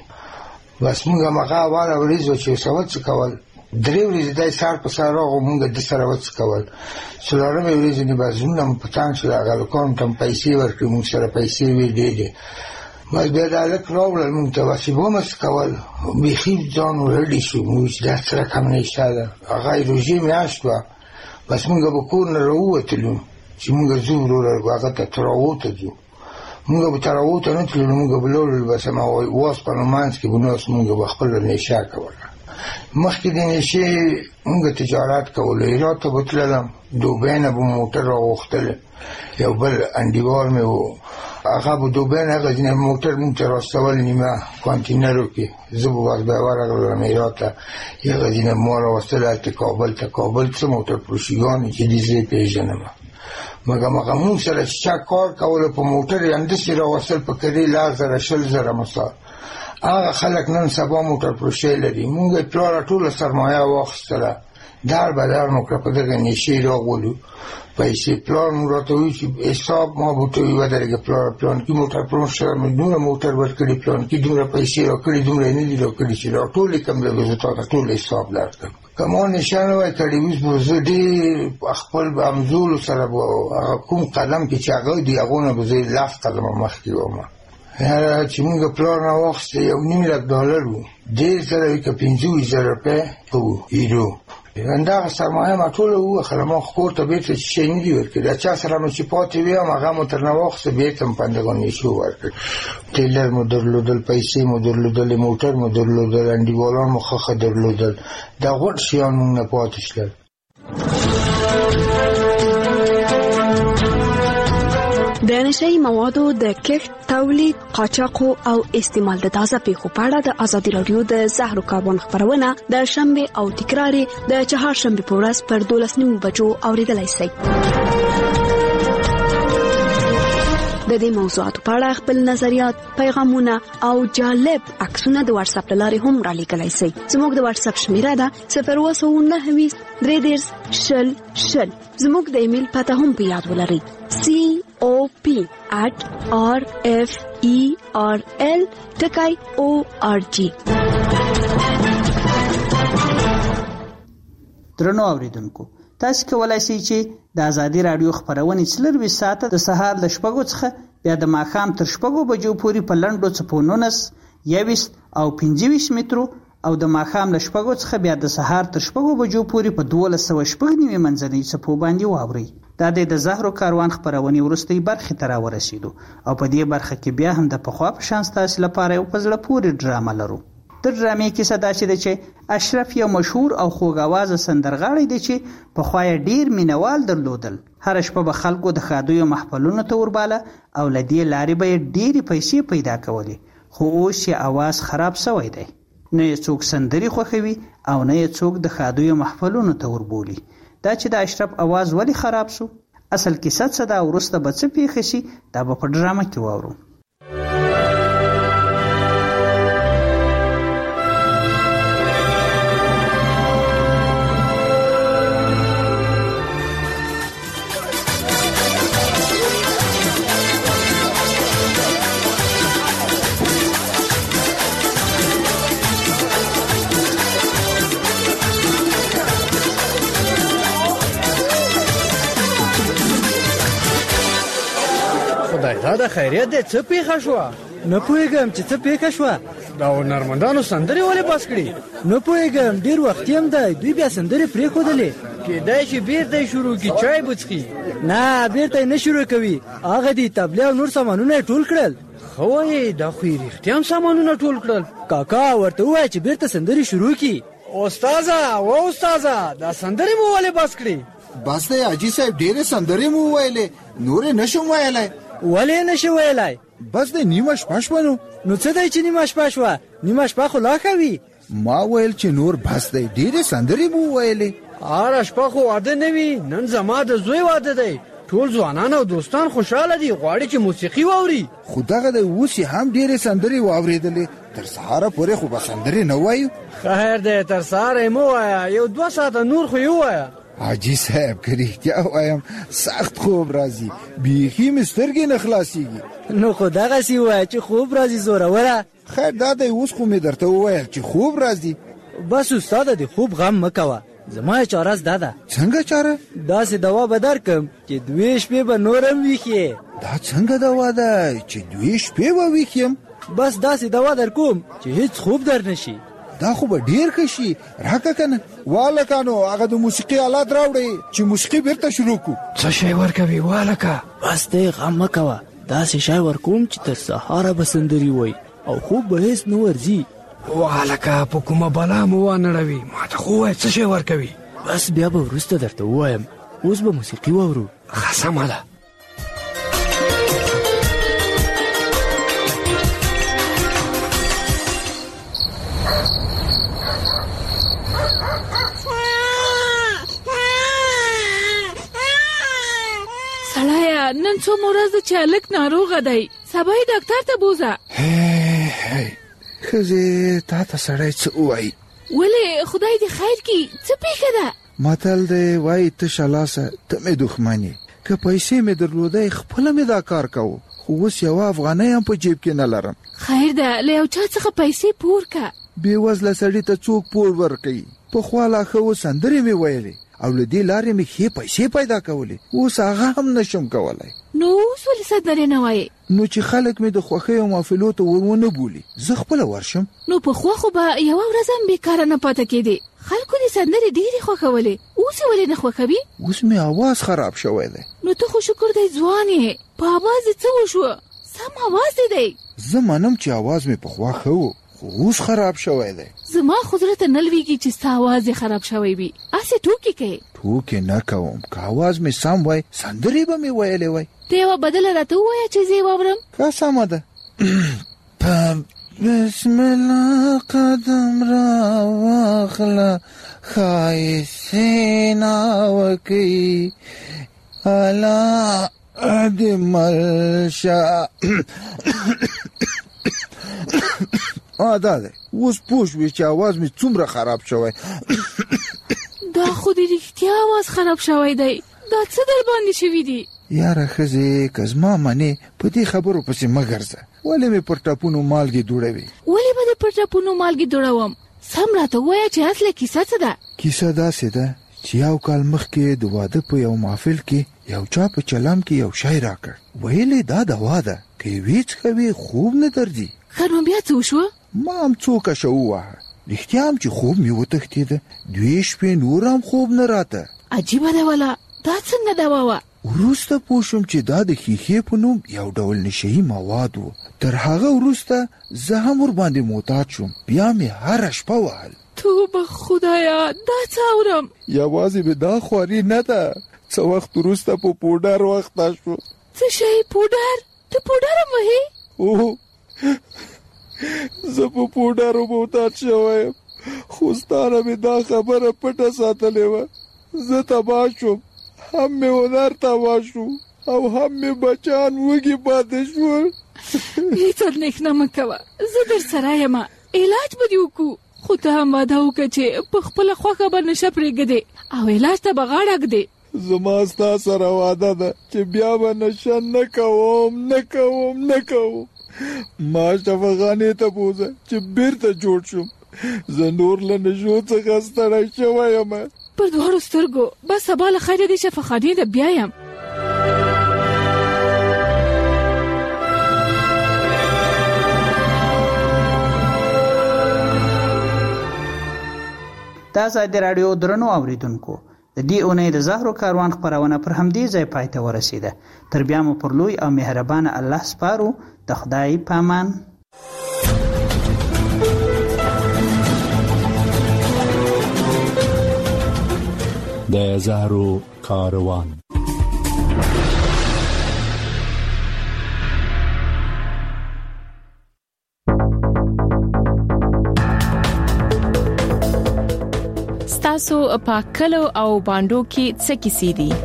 Speaker 23: بس موږ هغه والا ورځو چې سوت کول درې ورځې د سار په سار راغو موږ د سره وڅکول څلورمه ورځ نه بازونه په تان چې هغه کوم تم پیسې ورکړو موږ سره پیسې وی دی دی ما بیا د الک راول موږ ته واسي بومس کول بيخي ځان ورډي شو موږ د سره کوم نه شاده هغه روزي میاشتو بس موږ به کور نه راووتلو چې موږ ځو وروره هغه ته تراوته ځو موږ به تراوته نه تللو موږ به لاړل بس هماغه واسپنو منځ کې به ناست موږ به خپله نشه کوله مخکې د نشې موږ تجارت کولو هرات ته به تللم دوبۍ نه به موټر راغوښتل یو بل انډیوال مې و هغه به دوبۍ نه هغه ځینې موټر موږ ته راستول نیمه کانتینرو کې زه به بس بیا ورغلم هرات ته هغه ځینې ما راوستل هلته کابل ته کابل څه موټر فروشیګانې چې دې زه یې پېژنم مګر هغه مونږ سره چې چا کار کولو په موټر یې همداسې راوستل په کدې لس زره شل زره مثال هغه خلک نن سبا موټر فروشۍ لري مونږ یې پلاره ټوله سرمایه واخیستله در بدر مو کړه په دغه نشې راغولو پیسې پلار مو راته وایي چې حساب ما به ورته وایي ودرېږه پلاره پلانکي موټر فروش سره مې دومره موټر ورکړي پلانکي دومره پیسې راکړي دومره یې نه دي راکړي چې دا ټول یې کوم دی به زه تا ته ټول حساب درکړم که ما نشه نه وای کړی اوس به زه ډېر خپل همزولو سره به هغه کوم قدم کې چې هغه دي هغو نه به زه لس قدمه مخکې وم چې مونږ پلار نه واخیسته یو نیم لک ډالر و ډېر زره وي که پنځه ویشت زره روپۍ و ایرو همدغه سرمایه ما ټوله ووښله ما خو کور ته بېرته چې شی نه دي ورکړي چا سره مې چې پاتې وي هم هغه مو ترنه واخیسته بېرته مې په همدغه نشو ورکړي ټیلر مو درلودل پیسې مو درلودلې موټر مو درلودل انډیوالان مو ښه ښه درلودل دا غوټ شیان مونږ نه پاتې شلل
Speaker 11: د نشهیي موادو د کښت تولید قاچاق او استعمال د تازه پیښو په اړه د ازادي راډیو د زهرو کاربن خبرونه د شنبه او تکرار د چهارشنبه په ورځ پر دولس نیمو بجو اوریدلای شئ د دې موضوعاتو په اړه خپل نظریات پیغامونه او جالب عکسونه د واتس اپ لارې هم را لیږلی شئ زموږ د واتس اپ شمیره ده صفر اووه سوه نهه ویشت درې دېرش شل شل زموږ د ایمیل پته هم په یاد ولرئ سی او پی at r f e r l ټکی او ار جی.
Speaker 6: درنو اوریدونکو تاسو کولای شئ چې د ازادي رادیو خبرونه څلور ساعته د سهار ل شپږو څخه بیا د ماښام تر شپږو بجو پورې په لنډو څپونونس یويست او پنځه ویشت مترو او د ماښام ل شپږو څخه بیا د سهار تر شپږو بجو پورې په دولس سوه شپږ نیمې منځنۍ څپو باندې واورئ. دا د زهرو کاروان خبرونه ورستۍ برخه ته راورسېدو او په دې برخه کې بیا هم د پخوا په شان ستاسو لپاره یو پزړه پورې ډرامه لرو. د ډرامې کیسه دا چې اشرف یو مشهور او خوږ आवाज سندرغاړی دی چې پخوا یې ډیر مینوال درلودل. هر شپه به خلکو د خادیو محفلونو ته ورباله او لدی لارې به ډیری پیسې پیدا کولې خو اوس یې आवाज خراب شوی دی. نه یې څوک سندري خوښوي او نه یې څوک د خادیو محفلونو ته وربولي. دا چې د اشرف आवाज ولی خراب شو اصل کیسه څه ده ورسته به څه پیښ شي دا به په ډرامه کې واورو.
Speaker 2: دا د خیریت دی څه پیښه شوه؟
Speaker 13: نه پوهېږم چې څه پیښه شوه.
Speaker 2: دا هنرمندانو سندرې ولې بس کړي؟
Speaker 13: نه پوهېږم ډېر وخت هم دی دوی بیا سندرې پرېښودلې.
Speaker 2: کېدای شي بیرته یې شروع کړي چای به څښي.
Speaker 13: نه بیرته یې نه شروع کوي هغه دي تبلې او نور سامانونه یې ټول کړل.
Speaker 2: ښه وایې دا خو یې رښتیا هم سامانونه ټول کړل.
Speaker 13: کاکا ورته ووایه چې بیرته سندرې شروع کړي.
Speaker 2: استاذه و استاذه دا سندرې مو ولې بس کړي؟
Speaker 15: بس دی حاجي صاحب ډېرې سندرې مو وویلې نورې نه شم ویلی.
Speaker 13: ولې نشي ویلای؟
Speaker 15: بس د نیمه شپه شوه نو.
Speaker 13: نو څه دی چې نیمه شپه شوه؟ نیمه شپه خو لا ښه وي.
Speaker 15: ما ویل چې نور بس دی ډېرې سندرې مو ویلې.
Speaker 2: هره شپه خو واده نه وي نن زما د زوی واده دی ټول ځوانان او دوستان خوشحاله دي غواړي چې موسیقي واوري.
Speaker 15: خو دغه د اوس هم ډېرې سندرې واورېدلې تر سهاره پورې خو به سندرې نه وایو.
Speaker 2: خیر دی تر سهاره یې مه وایه یو دوه ساعته نور خو یې ووایه.
Speaker 15: حاجي صاحب که رښتیا وایم سخت خوب راځي بیخي مې سترګې نه خلاصېږي.
Speaker 13: نو خو دغسې ووایه چې خوب راځي زوروره.
Speaker 15: خیر دا دی اوس خو مې درته وویل چې خوب راځي.
Speaker 13: بس استاده د خوب غم مه کوه زما چاره زده ده.
Speaker 15: څنګه چاره؟
Speaker 13: داسې دوا به درکم چې دوې شپې به نور هم ویښ یې.
Speaker 15: دا څنګه دوا ده چې دوې شپې به ویښ یم؟
Speaker 13: بس داسې دوا در کوم چې هیڅ خوب در نشي.
Speaker 15: دا خو به ډیر کشي راکه کنه والکانو هغه د موسیقي آلات راوړي چې موسیقي بیرته شروع کو.
Speaker 2: څه شی ورکوي والکا؟
Speaker 14: بس ته غم مکوه، داسې شی ورکوم چې تر سهاره به سندري وای او خوب به هیڅ نه ورځي.
Speaker 2: والکا په کومه بلا مو وانړوي، ما ته خو وای څه شی ورکوي؟
Speaker 14: بس بیا به وروسته درته ووایم، اوس به موسیقي واورو.
Speaker 2: ښه سمه ده.
Speaker 18: نن څو مرز چې الک ناروغه دی، سبا یې ډاکټر ته بوزه.
Speaker 15: هی هی خزه تا ته سړی څه وایي؟
Speaker 18: ولې خدای دې خیر کړي، څه پیښه ده؟
Speaker 15: متل دی وایي تشه لاسه ته مې دښمن یې، که پیسې مې درلودی خپله مې دا کار کوو، خو اوس یوه افغانۍ هم په جیب کې نه لرم.
Speaker 18: خیر ده، له یو چا څخه پیسې پور که.
Speaker 15: بې وزله سړي ته څوک پور ورکوي؟ پخوا لا ښه و سندرې مې ویلې او له دې لارې مې ښې پیسې پیدا کولې، اوس هغه هم نشم کولی.
Speaker 18: نو اوس ولې سندرې نه وایې؟
Speaker 15: نو چې خلک مې د خوښیو محفلو ته ور ونه بولي زه خپله ورشم.
Speaker 18: نو پخوا خو به یوه ورځ هم بېکاره نه پاته کېدې، خلکو دې سندرې ډېرې خوښولې، اوس یې ولې نه خوښوي؟
Speaker 15: اوس مې اواز خراب شوی دی.
Speaker 18: نو ته خو شکر دی ځوان یې، په اواز دې څه وشوه؟ سم اواز دې دی.
Speaker 15: زه منم چې اواز مې پخوا ښه و، خو اوس خراب شوی دی.
Speaker 18: زما خو زړه ته نه لوېږي چې ستا اواز یې خراب شوی وي، هسې ټوکې کوې.
Speaker 15: ټوکې نه کوم، که اواز مې سم وای سندرې به مې ویلې وای.
Speaker 18: ته یوه بدله راته ووایه چې زه یې واورم.
Speaker 15: که سمه ده. بسم الله قدم را واخله ښایستې ناوکۍ الله دې مل شه. آ دا دی، اوس پوه شوې چې اواز مې څومره خراب شوی.
Speaker 18: دا خو دې رښتیا اواز خراب شوی دی، دا څه در باندې شوي دي؟
Speaker 15: یاره ښځې که زما منې په دې خبرو پسې مه ګرځه، ولې مې پر ټپونو مالګې دوړوي؟
Speaker 18: ولې به دې پر ټپونو مالګې دوړوم؟ سم راته ووایه چې اصله کیسه څه ده؟
Speaker 15: کیسه داسې ده چې یو کال مخکې د واده په یو محفل کې یو چا په چلم کې یو شی راکړ، ویلې دا دوا ده، که یې ویې څښوې خوب نه درځي.
Speaker 18: ښه نو بیا څه وشوه؟
Speaker 15: ما هم څو کشه ووهه، رښتیا هم چې خوب مې وتښتېده، دوې شپې نور هم خوب نه راته.
Speaker 18: عجیبه ده وله، دا څنګه دوا وه؟
Speaker 15: وروسته پوه شوم چې دا د ښیښې په نوم یو ډول نشهیي مواد و. تر هغه وروسته زه هم ورباندې معتاد شوم، بیا مې هره شپه وهل.
Speaker 18: توبه خدایا، دا څه اورم؟
Speaker 15: یوازې مې دا خواري نه ده، څه وخت وروسته په پوډر وخته شو.
Speaker 18: څه شی پوډر؟ ته پوډر هم وهې؟
Speaker 15: او زه په پوډرو معتاد شوی یم، خو ستا نه مې دا خبره پټه ساتلې وه. زه تباه شوم، هم مې هنر تباه شو او هم مې بچان وږي پاتې شول.
Speaker 18: هېڅ اندېښنه مه کوه، زه در سره یم، علاج به دې وکړو، خو ته هم وعده وکړه چې په خپله خوښه به نشه پرېږدې او علاج ته به غاړه ږدې.
Speaker 15: زما ستا سره وعده ده چې بیا به نشه نه کوم نه کوم نه کوم. ما شفاخانې ته بوزه چې بیرته جوړ شم. زه نور له نشو څخه ستړی شوی یم.
Speaker 18: پر دواړو سترګو، بس سبا له خیره دې شفاخانې ته بیا یم.
Speaker 6: د ازادي راډیو درنو اوریدونکو، د دې اونۍ د زهرو کاروان خپرونه پر همدې ځای پای ته ورسېده. تر بیا مو پر لوی او مهربانه الله سپارو. د خدای په امان.
Speaker 19: د زهرو کاروان.
Speaker 18: ستاسو په کلو او باندو کې څه کیسې دي؟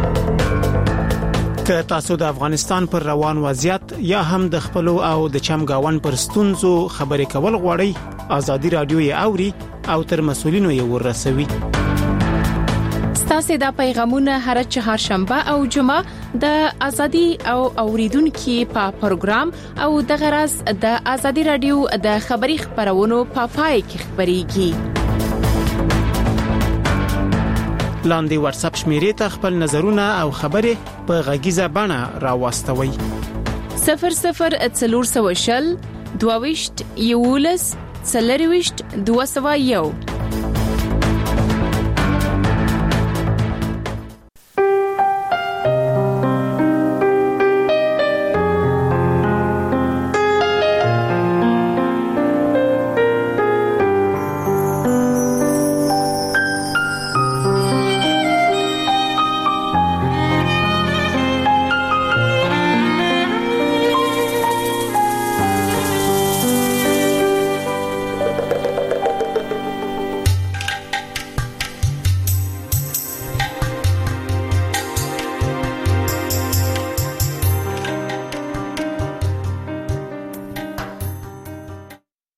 Speaker 16: که تاسو د افغانستان پر روان وضعیت یا هم د خپل او د چمګاون پر ستونزو خبرې کول غواړئ، ازادي رادیو یې اوري او تر مسولینو یې ورسوي.
Speaker 18: ستاسو د پیغامونه هر چهارشنبه او جمعه د ازادي او اوریدونکو په پروګرام او د غرض د ازادي رادیو د خبري خبرونو په پای کې خبريږي.
Speaker 16: لاندې واتس اپ شمیرې ته خپل نظرونه او خبرې په غږیزه بڼه راوستوي.
Speaker 18: صفر صفر څلور سوه شل دوه ویشت یولس سلریويشت دوه سوه یو